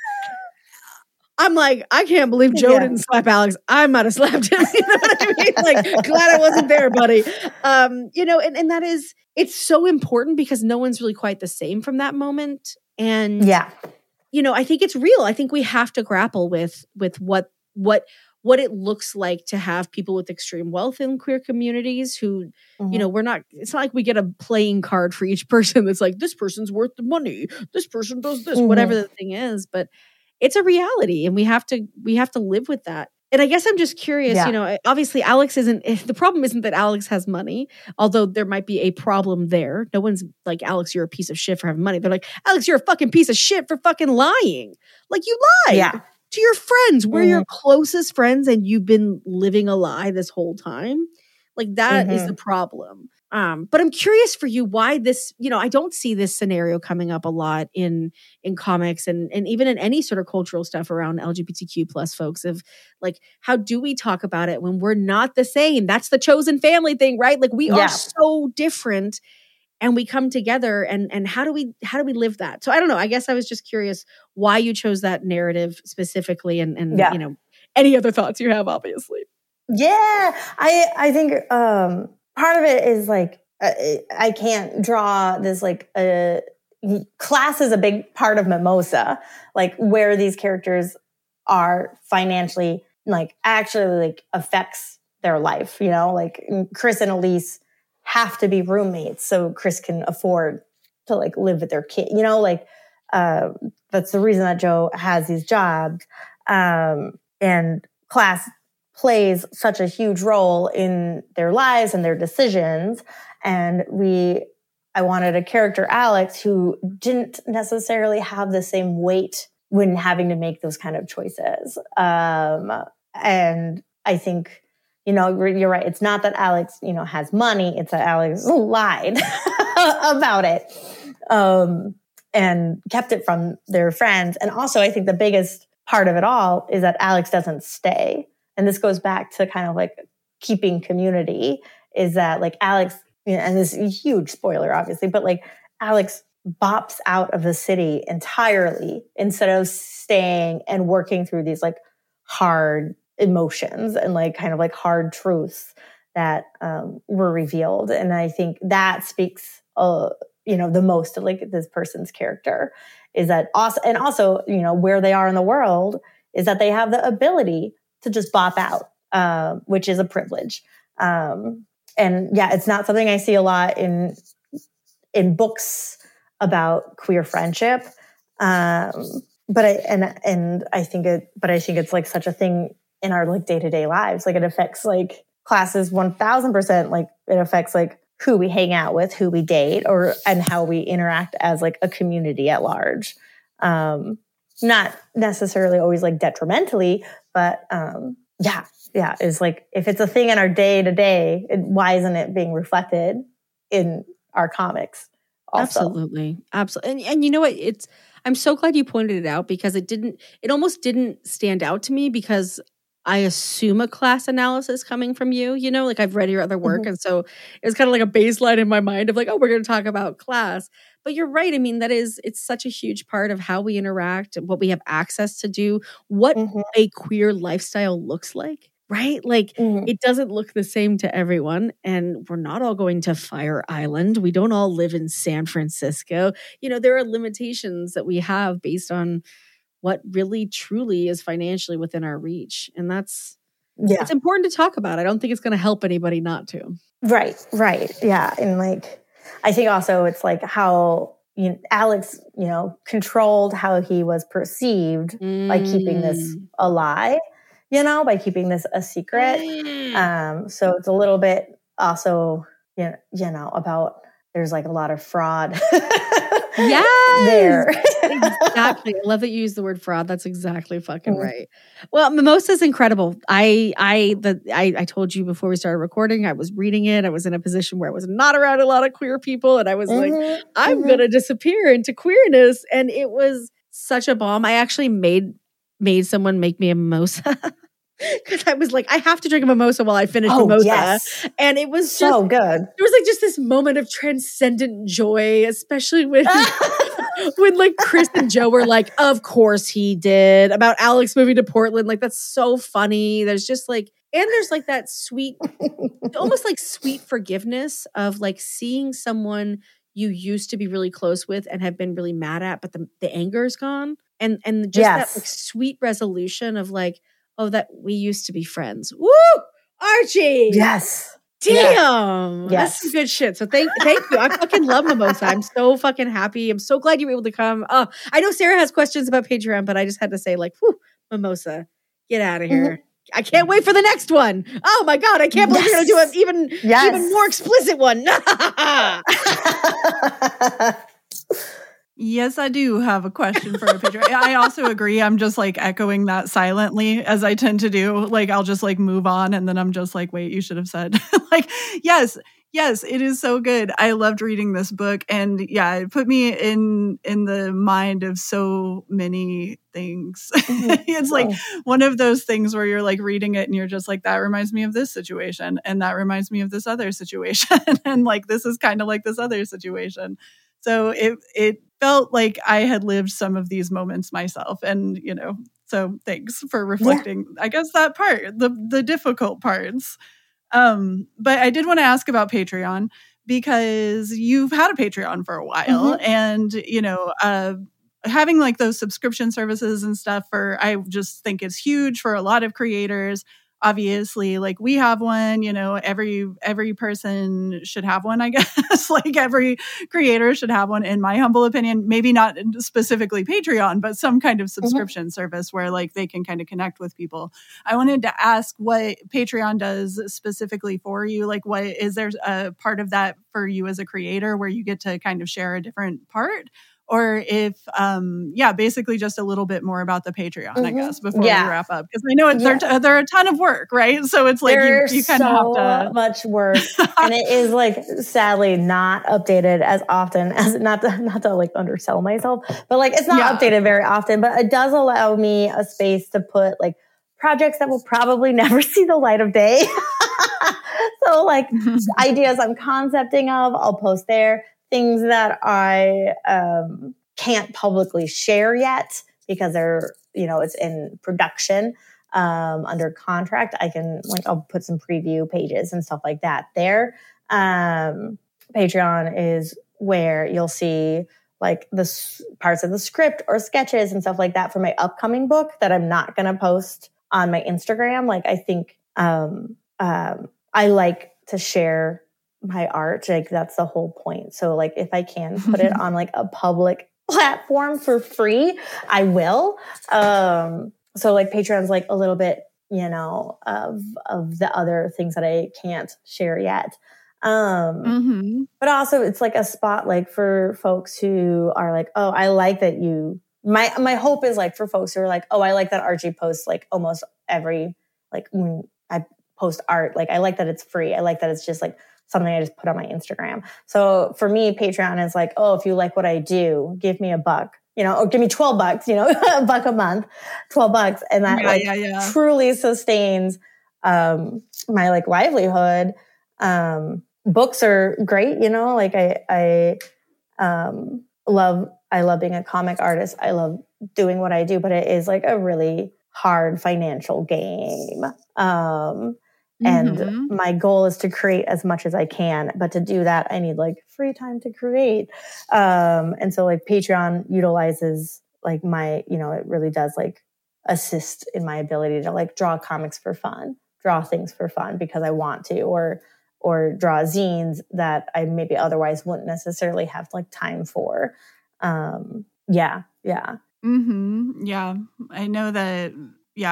I'm like, I can't believe Joe Yeah. didn't slap Alex. I might have slapped him. You know what I mean? Like, glad I wasn't there, buddy. Um, you know, and, and that is, it's so important because no one's really quite the same from that moment. And, Yeah. you know, I think it's real. I think we have to grapple with, with what, what, what it looks like to have people with extreme wealth in queer communities who, Mhm. you know, we're not, it's not like we get a playing card for each person that's like, this person's worth the money. This person does this, Mhm. whatever the thing is. But it's a reality and we have to, we have to live with that. And I guess I'm just curious, Yeah. you know, obviously Alex isn't, the problem isn't that Alex has money, although there might be a problem there. No one's like, Alex, you're a piece of shit for having money. They're like, Alex, you're a fucking piece of shit for fucking lying. Like you lied. Yeah. To your friends. We're Mhm. your closest friends and you've been living a lie this whole time. Like that is Mhm. the problem. Um, but I'm curious for you why this, you know, I don't see this scenario coming up a lot in in comics and, and even in any sort of cultural stuff around L G B T Q plus folks of like, how do we talk about it when we're not the same? That's the chosen family thing, right? Like we Yeah. are so different and we come together and and how do we how do we live that? So I don't know. I guess I was just curious why you chose that narrative specifically and and Yeah. you know, any other thoughts you have, obviously. Yeah. I, I think, um, part of it is like, uh, I can't draw this like, uh, class is a big part of Mimosa, like where these characters are financially, like actually like affects their life, you know, like Chris and Elise have to be roommates so Chris can afford to like live with their kid, you know, like, uh, that's the reason that Joe has these jobs. Um, and class plays such a huge role in their lives and their decisions. And we, I wanted a character, Alex, who didn't necessarily have the same weight when having to make those kind of choices. Um, and I think, you know, you're right. It's not that Alex, you know, has money. It's that Alex lied about it, um, and kept it from their friends. And also, I think the biggest part of it all is that Alex doesn't stay. And this goes back to kind of like keeping community is that like Alex, you know, and this is a huge spoiler, obviously, but like Alex bops out of the city entirely instead of staying and working through these like hard emotions and like kind of like hard truths that um, were revealed. And I think that speaks, uh, you know, the most of like this person's character is that also, and also, you know, where they are in the world is that they have the ability to just bop out, uh, which is a privilege. Um, and yeah, it's not something I see a lot in, in books about queer friendship. Um, but I, and, and I think it, but I think it's like such a thing in our like day-to-day lives. Like it affects like classes one thousand percent. Like it affects like who we hang out with, who we date, or, and how we interact as like a community at large. Um, not necessarily always like detrimentally, but, um, yeah, yeah. It's like, if it's a thing in our day to day, why isn't it being reflected in our comics? Also? Absolutely. Absolutely. And, and you know what? It's, I'm so glad you pointed it out because it didn't, it almost didn't stand out to me because I assume a class analysis coming from you, you know, like I've read your other work. Mm-hmm. And so it was kind of like a baseline in my mind of like, oh, we're going to talk about class. But you're right. I mean, that is, it's such a huge part of how we interact, what we have access to do, what Mm-hmm. a queer lifestyle looks like, right? Like Mm-hmm. it doesn't look the same to everyone. And we're not all going to Fire Island. We don't all live in San Francisco. You know, there are limitations that we have based on what really truly is financially within our reach. And that's, Yeah. it's important to talk about. I don't think it's going to help anybody not to. Right, right. Yeah. And like, I think also it's like how you know, Alex, you know, controlled how he was perceived Mm. by keeping this a lie. you know, by keeping this a secret. Um, so it's a little bit also, you know, you know, about there's like a lot of fraud. Yes, there. Exactly. I love that you use the word fraud. That's exactly fucking mm. right. Well, Mimosa's incredible. I, I, the, I, I told you before we started recording, I was reading it. I was in a position where I was not around a lot of queer people, and I was mm-hmm, like, I'm mm-hmm. gonna disappear into queerness, and it was such a bomb. I actually made made someone make me a mimosa. Because I was like, I have to drink a mimosa while I finish oh, mimosa. Yes. And it was so just, good. There was like just this moment of transcendent joy, especially when, when like Chris and Joe were like, of course he did, about Alex moving to Portland. Like, that's so funny. There's just like, and there's like that sweet, almost like sweet forgiveness of like seeing someone you used to be really close with and have been really mad at, but the, the anger is gone. And, and just yes. that like sweet resolution of like, oh, that we used to be friends. Woo! Archie! Yes. Damn! Yes. That's some good shit. So thank thank you. I fucking love Mimosa. I'm so fucking happy. I'm so glad you were able to come. Oh, I know Sarah has questions about Patreon, but I just had to say, like, whew, Mimosa, get out of here. Mm-hmm. I can't wait for the next one. Oh my God, I can't believe yes. you're going to do an even, yes. even more explicit one. Yes, I do have a question for a picture. I also agree. I'm just like echoing that silently, as I tend to do. Like, I'll just like move on, and then I'm just like, wait, you should have said. Like, yes, yes, it is so good. I loved reading this book, and yeah, it put me in in the mind of so many things. Mm-hmm. It's like one of those things where you're like reading it, and you're just like, that reminds me of this situation, and that reminds me of this other situation, and like this is kind of like this other situation. So it it felt like I had lived some of these moments myself. And, you know, so thanks for reflecting, yeah. I guess, that part, the the difficult parts. Um, but I did want to ask about Patreon, because you've had a Patreon for a while. Mm-hmm. And, you know, uh, having like those subscription services and stuff, for I just think it's huge for a lot of creators. Obviously, like we have one, you know, every every person should have one, I guess. Like every creator should have one, in my humble opinion. Maybe not specifically Patreon, but some kind of subscription mm-hmm. service where like they can kind of connect with people. I wanted to ask what Patreon does specifically for you. Like, what is there a part of that for you as a creator where you get to kind of share a different part? Or if, um, yeah, basically just a little bit more about the Patreon, mm-hmm. I guess, before yeah. we wrap up. Because I know it's, yeah. they're, t- they're a ton of work, right? So it's like There's you, you kind of so have to... much work. And it is like, sadly, not updated as often as, not to, not to like undersell myself, but like it's not yeah. updated very often. But it does allow me a space to put like projects that will probably never see the light of day. So like ideas I'm concepting of, I'll post there. Things that I um, can't publicly share yet because they're, you know, it's in production um, under contract. I can like, I'll put some preview pages and stuff like that there. Um, Patreon is where you'll see like the s- parts of the script or sketches and stuff like that for my upcoming book that I'm not going to post on my Instagram. Like, I think um, um, I like to share my art, like that's the whole point. So like if I can put it on like a public platform for free, I will. Um, so like Patreon's like a little bit, you know, of of the other things that I can't share yet. Um, mm-hmm. But also it's like a spot like for folks who are like, oh, I like that you, my, my hope is like for folks who are like, oh, I like that Archie posts like almost every, like when I post art, like I like that it's free. I like that it's just like something I just put on my Instagram. So for me, Patreon is like, oh, if you like what I do, give me a buck, you know, or give me twelve bucks, you know, a buck a month, twelve bucks. And that yeah, like yeah, yeah. truly sustains um, my like livelihood. Um, books are great, you know, like I, I um, love, I love being a comic artist. I love doing what I do, but it is like a really hard financial game. Um, And mm-hmm. my goal is to create as much as I can. But to do that, I need like free time to create. Um, and so like Patreon utilizes like my, you know, it really does like assist in my ability to like draw comics for fun, draw things for fun because I want to, or, or draw zines that I maybe otherwise wouldn't necessarily have like time for. Um, yeah. Yeah. Mm-hmm. Yeah. I know that. Yeah.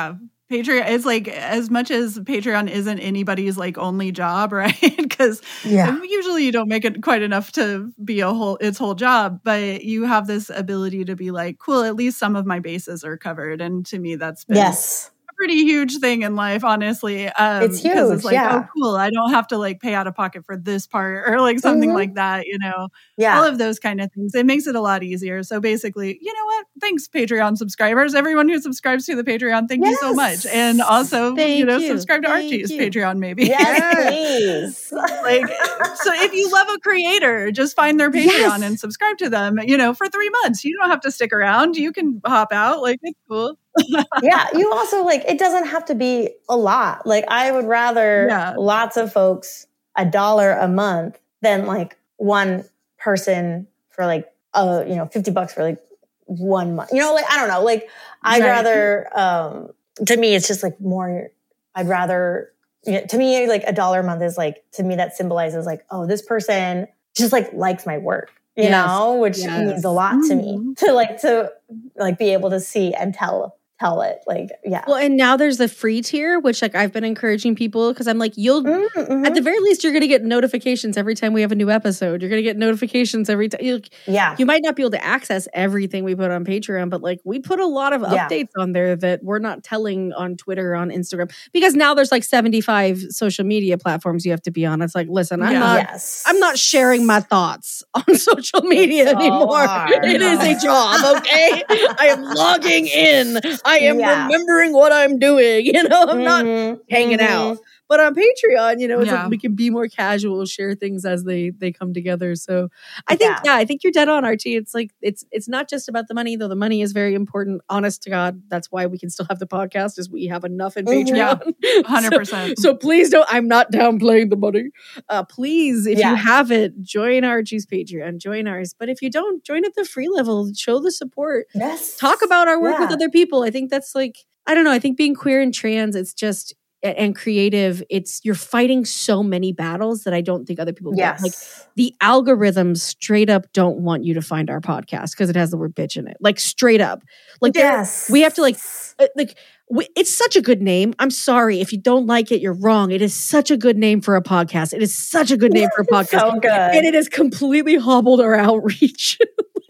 Patreon is like, as much as Patreon isn't anybody's like only job, right? Because Yeah. usually you don't make it quite enough to be a whole its whole job, but you have this ability to be like, cool, at least some of my bases are covered. And to me, that's been Yes. a pretty huge thing in life, honestly. Um, It's because huge, it's like, yeah. oh, cool, I don't have to like pay out of pocket for this part or like something Mhm. like that, you know, Yeah. all of those kind of things. It makes it a lot easier. So basically, you know what? Thanks, Patreon subscribers. Everyone who subscribes to the Patreon, thank you so much. Yes. And also, Thank you know, you. subscribe to Thank Archie's you. Patreon, maybe. Yes, please. Like, so if you love a creator, just find their Patreon Yes. and subscribe to them, you know, for three months. You don't have to stick around. You can hop out. Like, it's cool. Yeah, you also like it doesn't have to be a lot. Like I would rather Yeah. lots of folks a dollar a month than like one person for like uh you know fifty bucks for like one month. You know, like I don't know. Like I'd Right. rather um to me it's just like more I'd rather you know, to me like a dollar a month is like to me that symbolizes like oh this person just like likes my work. You Yes. know, which Yes. means a lot to me Mhm. to like to like be able to see and tell tell it like yeah. Well, and now there's the free tier, which like I've been encouraging people because I'm like, you'll Mm-hmm. at the very least you're gonna get notifications every time we have a new episode. You're gonna get notifications every time. You, Yeah. you might not be able to access everything we put on Patreon, but like we put a lot of Yeah. updates on there that we're not telling on Twitter, on Instagram, because now there's like seventy-five social media platforms you have to be on. It's like, listen, I'm Yeah. not. yes. I'm not sharing my thoughts on social media so anymore. hard. It is a job, okay? I am logging in. I am Yeah. remembering what I'm doing. You know, I'm not Mhm. hanging Mhm. out. But on Patreon, you know, it's Yeah. like we can be more casual, share things as they they come together. So I think, Yeah. yeah, I think you're dead on, Archie. It's like it's it's not just about the money, though. The money is very important. Honest to God, that's why we can still have the podcast, is we have enough in Mhm. Patreon. one hundred So- percent. So, please don't. I'm not downplaying the money. Uh, please, if Yeah. you have it, join Archie's Patreon, join ours. But if you don't, join at the free level. Show the support. Yes. Talk about our work with Yeah. other people. I think that's like, I don't know. I think being queer and trans, it's just and creative. It's you're fighting so many battles that I don't think other people. Yes. Get. Like the algorithms straight up don't want you to find our podcast because it has the word bitch in it. Like straight up. Like there- yes. we have to like uh, like we, it's such a good name. I'm sorry if you don't like it, you're wrong. It is such a good name for a podcast. It is such a good name for a podcast, so good. and it has completely hobbled our outreach.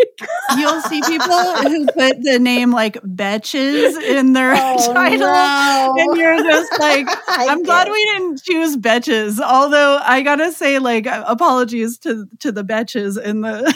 You'll see people who put the name like Betches in their Oh, title. no. And you're just like, I I'm glad get- we didn't choose Betches. Although I gotta say, like, apologies to to the Betches in the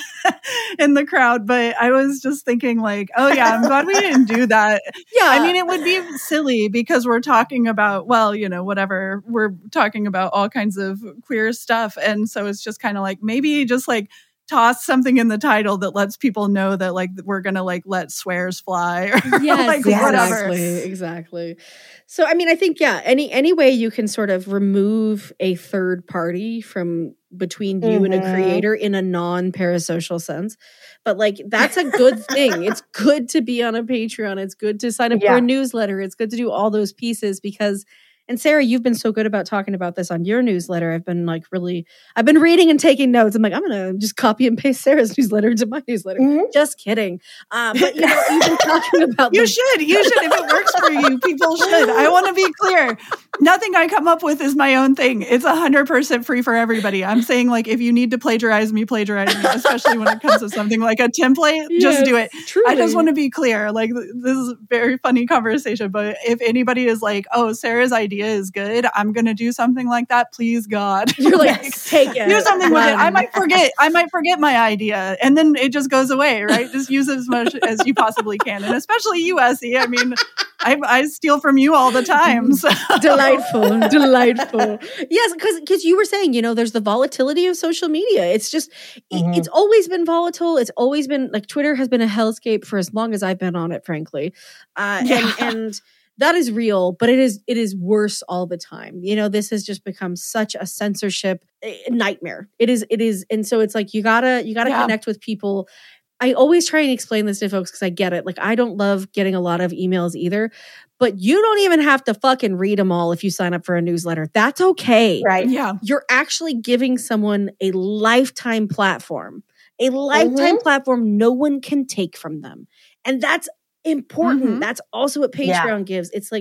in the crowd, but I was just thinking, like, oh yeah, I'm glad we didn't do that. Yeah, I mean, it would be silly because we're talking about, well, you know, whatever. We're talking about all kinds of queer stuff, and so it's just kind of like maybe just like toss something in the title that lets people know that like we're gonna like let swears fly or yes, like yes. whatever. exactly, exactly. So, I mean, I think yeah, any any way you can sort of remove a third party from between you and a Mhm. creator in a non-parasocial sense, but like that's a good thing. It's good to be on a Patreon. It's good to sign up for Yeah. a newsletter. It's good to do all those pieces because. And Sarah, you've been so good about talking about this on your newsletter. I've been like really, I've been reading and taking notes. I'm like, I'm going to just copy and paste Sarah's newsletter into my newsletter. Mhm. Just kidding. Uh, but you know, you've been talking about You the- should. You should. If it works for you, people should. I want to be clear. Nothing I come up with is my own thing. It's one hundred percent free for everybody. I'm saying, like, if you need to plagiarize me, plagiarize me, especially when it comes to something like a template, just do it. Yes, truly. I just want to be clear. Like, th- this is a very funny conversation, but if anybody is like, oh, Sarah's idea is good, I'm going to do something like that, please, God. You're like, Yes. take it. do something with it. I Run. might forget. I might forget my idea, and then it just goes away, right? Just use it as much as you possibly can, and especially you, Essie. I mean, I, I steal from you all the time. So. Delightful, delightful. Yes, because because you were saying, you know, there's the volatility of social media. It's just, it- Mhm. it's always been volatile. It's always been like Twitter has been a hellscape for as long as I've been on it, frankly. Uh, Yeah. And and that is real, but it is it is worse all the time. You know, this has just become such a censorship eh, nightmare. It is, it is, and so it's like you gotta you gotta Yeah. connect with people. I always try and explain this to folks because I get it. Like, I don't love getting a lot of emails either, but you don't even have to fucking read them all if you sign up for a newsletter. That's okay. Right. Yeah. You're actually giving someone a lifetime platform, a lifetime Mhm. platform no one can take from them. And that's important. Mhm. That's also what Patreon Yeah. gives. It's like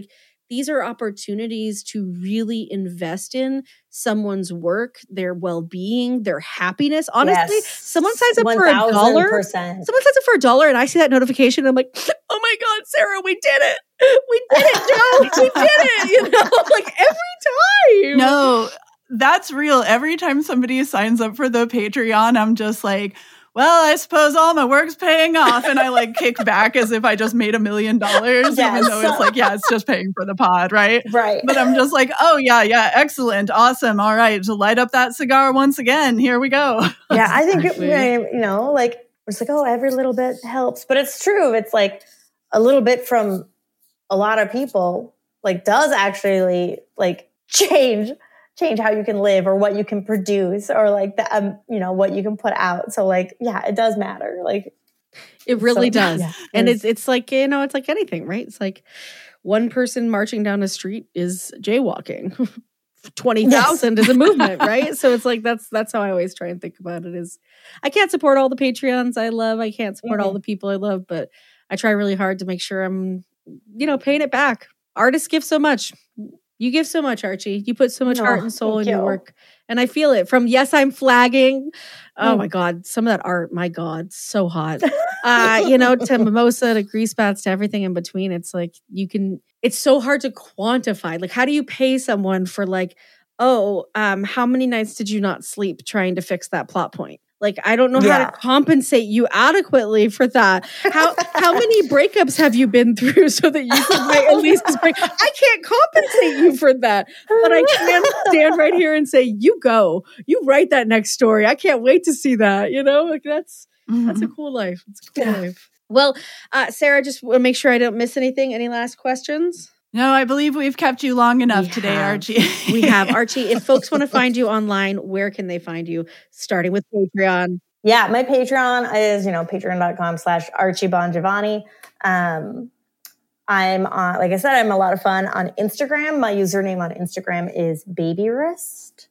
these are opportunities to really invest in someone's work, their well-being, their happiness. Honestly, Yes. someone signs up for a dollar. one thousand percent. Someone signs up for a dollar and I see that notification. And I'm like, oh my God, Sarah, we did it. We did it, Joe. We did it. You know, like every time. No, that's real. Every time somebody signs up for the Patreon, I'm just like, well, I suppose all my work's paying off. And I like kick back as if I just made a million dollars, Yes. even though it's like, yeah, it's just paying for the pod, right? Right. But I'm just like, oh, yeah, yeah, excellent, awesome. All right, so light up that cigar once again. Here we go. Yeah, I think, Exactly. you know, like, it's like, oh, every little bit helps. But it's true. It's like a little bit from a lot of people, like, does actually, like, change change how you can live or what you can produce or like the um, you know, what you can put out. So like, yeah, it does matter. Like It really so, does. yeah, and it's- it's it's like, you know, it's like anything, right? It's like one person marching down the street is jaywalking. twenty thousand yes. is a movement, right? So it's like, that's that's how I always try and think about it is I can't support all the Patreons I love. I can't support mm-hmm. all the people I love, but I try really hard to make sure I'm, you know, paying it back. Artists give so much. You give so much, Archie. You put so much oh, heart and soul in you. your work. And I feel it from Yes, I'm Flagging. Oh mm. my God. Some of that art, my God, so hot. uh, you know, to Mimosa, to Grease Bats, to everything in between. It's like you can, it's so hard to quantify. Like, how do you pay someone for like, oh, um, how many nights did you not sleep trying to fix that plot point? Like, I don't know yeah. how to compensate you adequately for that. How how many breakups have you been through so that you can write at least this break? I can't compensate you for that. But I can stand right here and say, you go. You write that next story. I can't wait to see that. You know, like that's mm-hmm. that's a cool life. It's a cool yeah. life. Well, uh, Sarah, just want to make sure I don't miss anything. Any last questions? No, I believe we've kept you long enough we today, have. Archie. We have. Archie, if folks want to find you online, where can they find you? Starting with Patreon. Yeah, my Patreon is, you know, patreon.com slash Archie Bongiovanni. Um, I'm on, like I said, I'm a lot of fun on Instagram. My username on Instagram is Babywrist.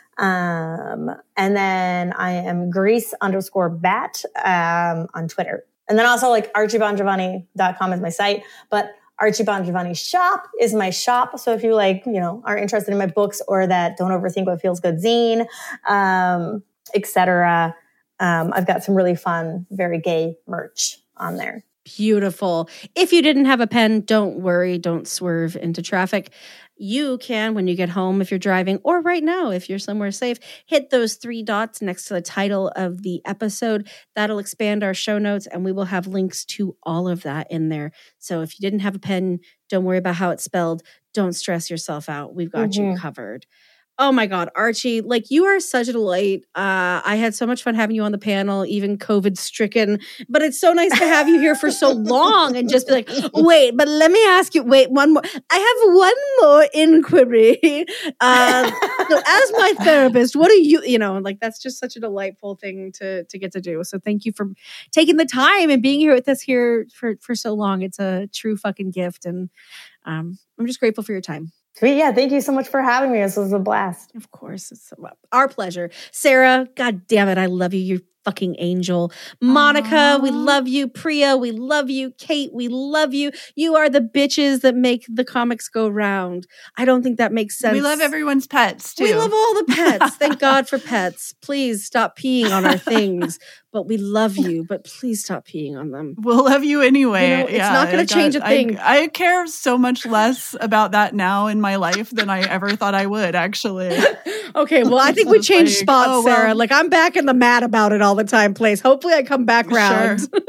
Um, and then I am Grease underscore bat um, on Twitter. And then also like archie bongiovanni dot com is my site. But Archie Bongiovanni shop is my shop. So if you like, you know, are interested in my books or that Don't Overthink What Feels Good zine, um, et cetera, um, I've got some really fun, very gay merch on there. Beautiful. If you didn't have a pen, don't worry. Don't swerve into traffic. You can, when you get home, if you're driving, or right now, if you're somewhere safe, hit those three dots next to the title of the episode. That'll expand our show notes, and we will have links to all of that in there. So if you didn't have a pen, don't worry about how it's spelled. Don't stress yourself out. We've got mm-hmm. you covered. Oh my God, Archie, like you are such a delight. Uh, I had so much fun having you on the panel, even COVID stricken, but it's so nice to have you here for so long and just be like, wait, but let me ask you, wait, one more. I have one more inquiry. Uh, so as my therapist, what do you, you know, like that's just such a delightful thing to, to get to do. So thank you for taking the time and being here with us here for, for so long. It's a true fucking gift. And um, I'm just grateful for your time. Sweet. Yeah. Thank you so much for having me. This was a blast. Of course. It's our pleasure. Sarah, God damn it. I love you. You're fucking angel. Monica, Aww. We love you. Priya, we love you. Kate, we love you. You are the bitches that make the comics go round. I don't think that makes sense. We love everyone's pets too. We love all the pets. Thank God for pets. Please stop peeing on our things. But we love you, but please stop peeing on them. We'll love you anyway. You know, it's yeah, not going to change a thing. I, I care so much less about that now in my life than I ever thought I would, actually. Okay, well, I think we changed like, spots, oh, well, Sarah. Like, I'm back in the mat about it all the time, please. Hopefully I come back round. Sure.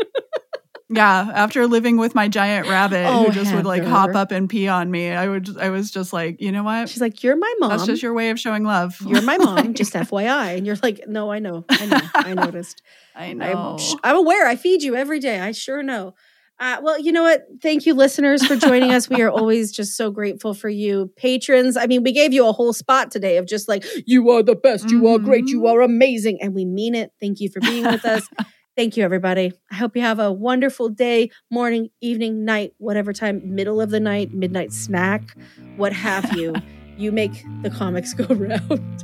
Yeah, after living with my giant rabbit oh, who just Heather. would like hop up and pee on me, I would. I was just like, you know what? She's like, you're my mom. That's just your way of showing love. You're my mom, just F Y I. And you're like, no, I know. I know. I noticed. I know. I'm, I'm aware. I feed you every day. I sure know. Uh, well, you know what? Thank you, listeners, for joining us. We are always just so grateful for you. Patrons, I mean, we gave you a whole spot today of just like, you are the best, you mm-hmm. are great, you are amazing. And we mean it. Thank you for being with us. Thank you, everybody. I hope you have a wonderful day, morning, evening, night, whatever time, middle of the night, midnight snack, what have you. You make the comics go round.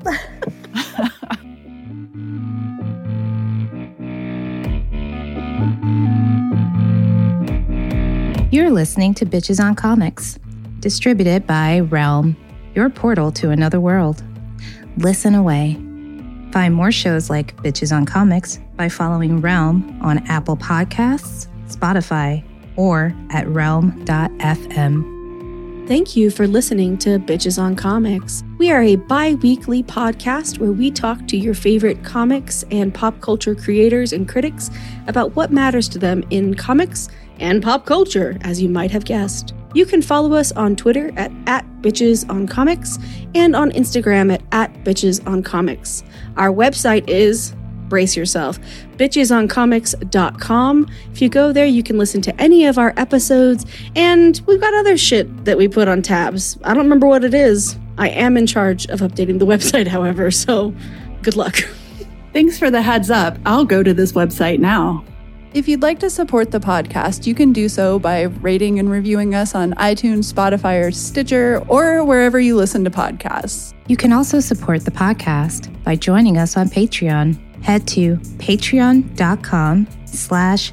You're listening to Bitches on Comics. Distributed by Realm, your portal to another world. Listen away. Find more shows like Bitches on Comics by following Realm on Apple Podcasts, Spotify, or at realm dot f m. Thank you for listening to Bitches on Comics. We are a bi-weekly podcast where we talk to your favorite comics and pop culture creators and critics about what matters to them in comics and pop culture, as you might have guessed. You can follow us on Twitter at, at Bitches on Comics and on Instagram at, at Bitches on Comics. Our website is, brace yourself, bitches on comics dot com. If you go there, you can listen to any of our episodes, and we've got other shit that we put on tabs. I don't remember what it is. I am in charge of updating the website, however, so good luck. Thanks for the heads up. I'll go to this website now. If you'd like to support the podcast, you can do so by rating and reviewing us on iTunes, Spotify, or Stitcher, or wherever you listen to podcasts. You can also support the podcast by joining us on Patreon. Head to patreon.com slash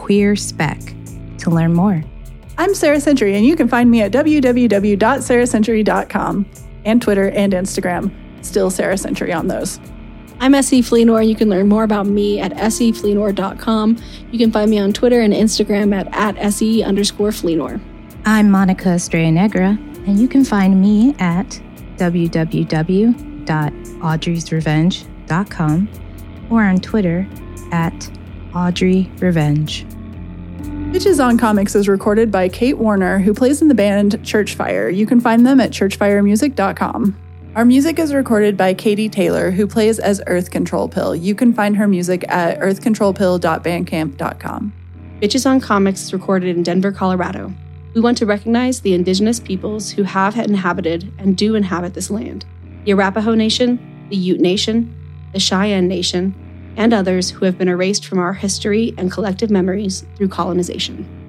queerspec to learn more. I'm Sarah Century, and you can find me at w w w dot sarah century dot com and Twitter and Instagram. Still Sarah Century on those. I'm S E Fleenor. You can learn more about me at s e fleenor dot com. You can find me on Twitter and Instagram at, at se underscore Fleenor. I'm Monica Estrella Negra, and you can find me at w w w dot audreys revenge dot com or on Twitter at Audrey Revenge. Bitches on Comics is recorded by Kate Warner, who plays in the band Churchfire. You can find them at church fire music dot com. Our music is recorded by Katie Taylor, who plays as Earth Control Pill. You can find her music at earth control pill dot bandcamp dot com. Bitches on Comics is recorded in Denver, Colorado. We want to recognize the indigenous peoples who have inhabited and do inhabit this land. The Arapaho Nation, the Ute Nation, the Cheyenne Nation, and others who have been erased from our history and collective memories through colonization.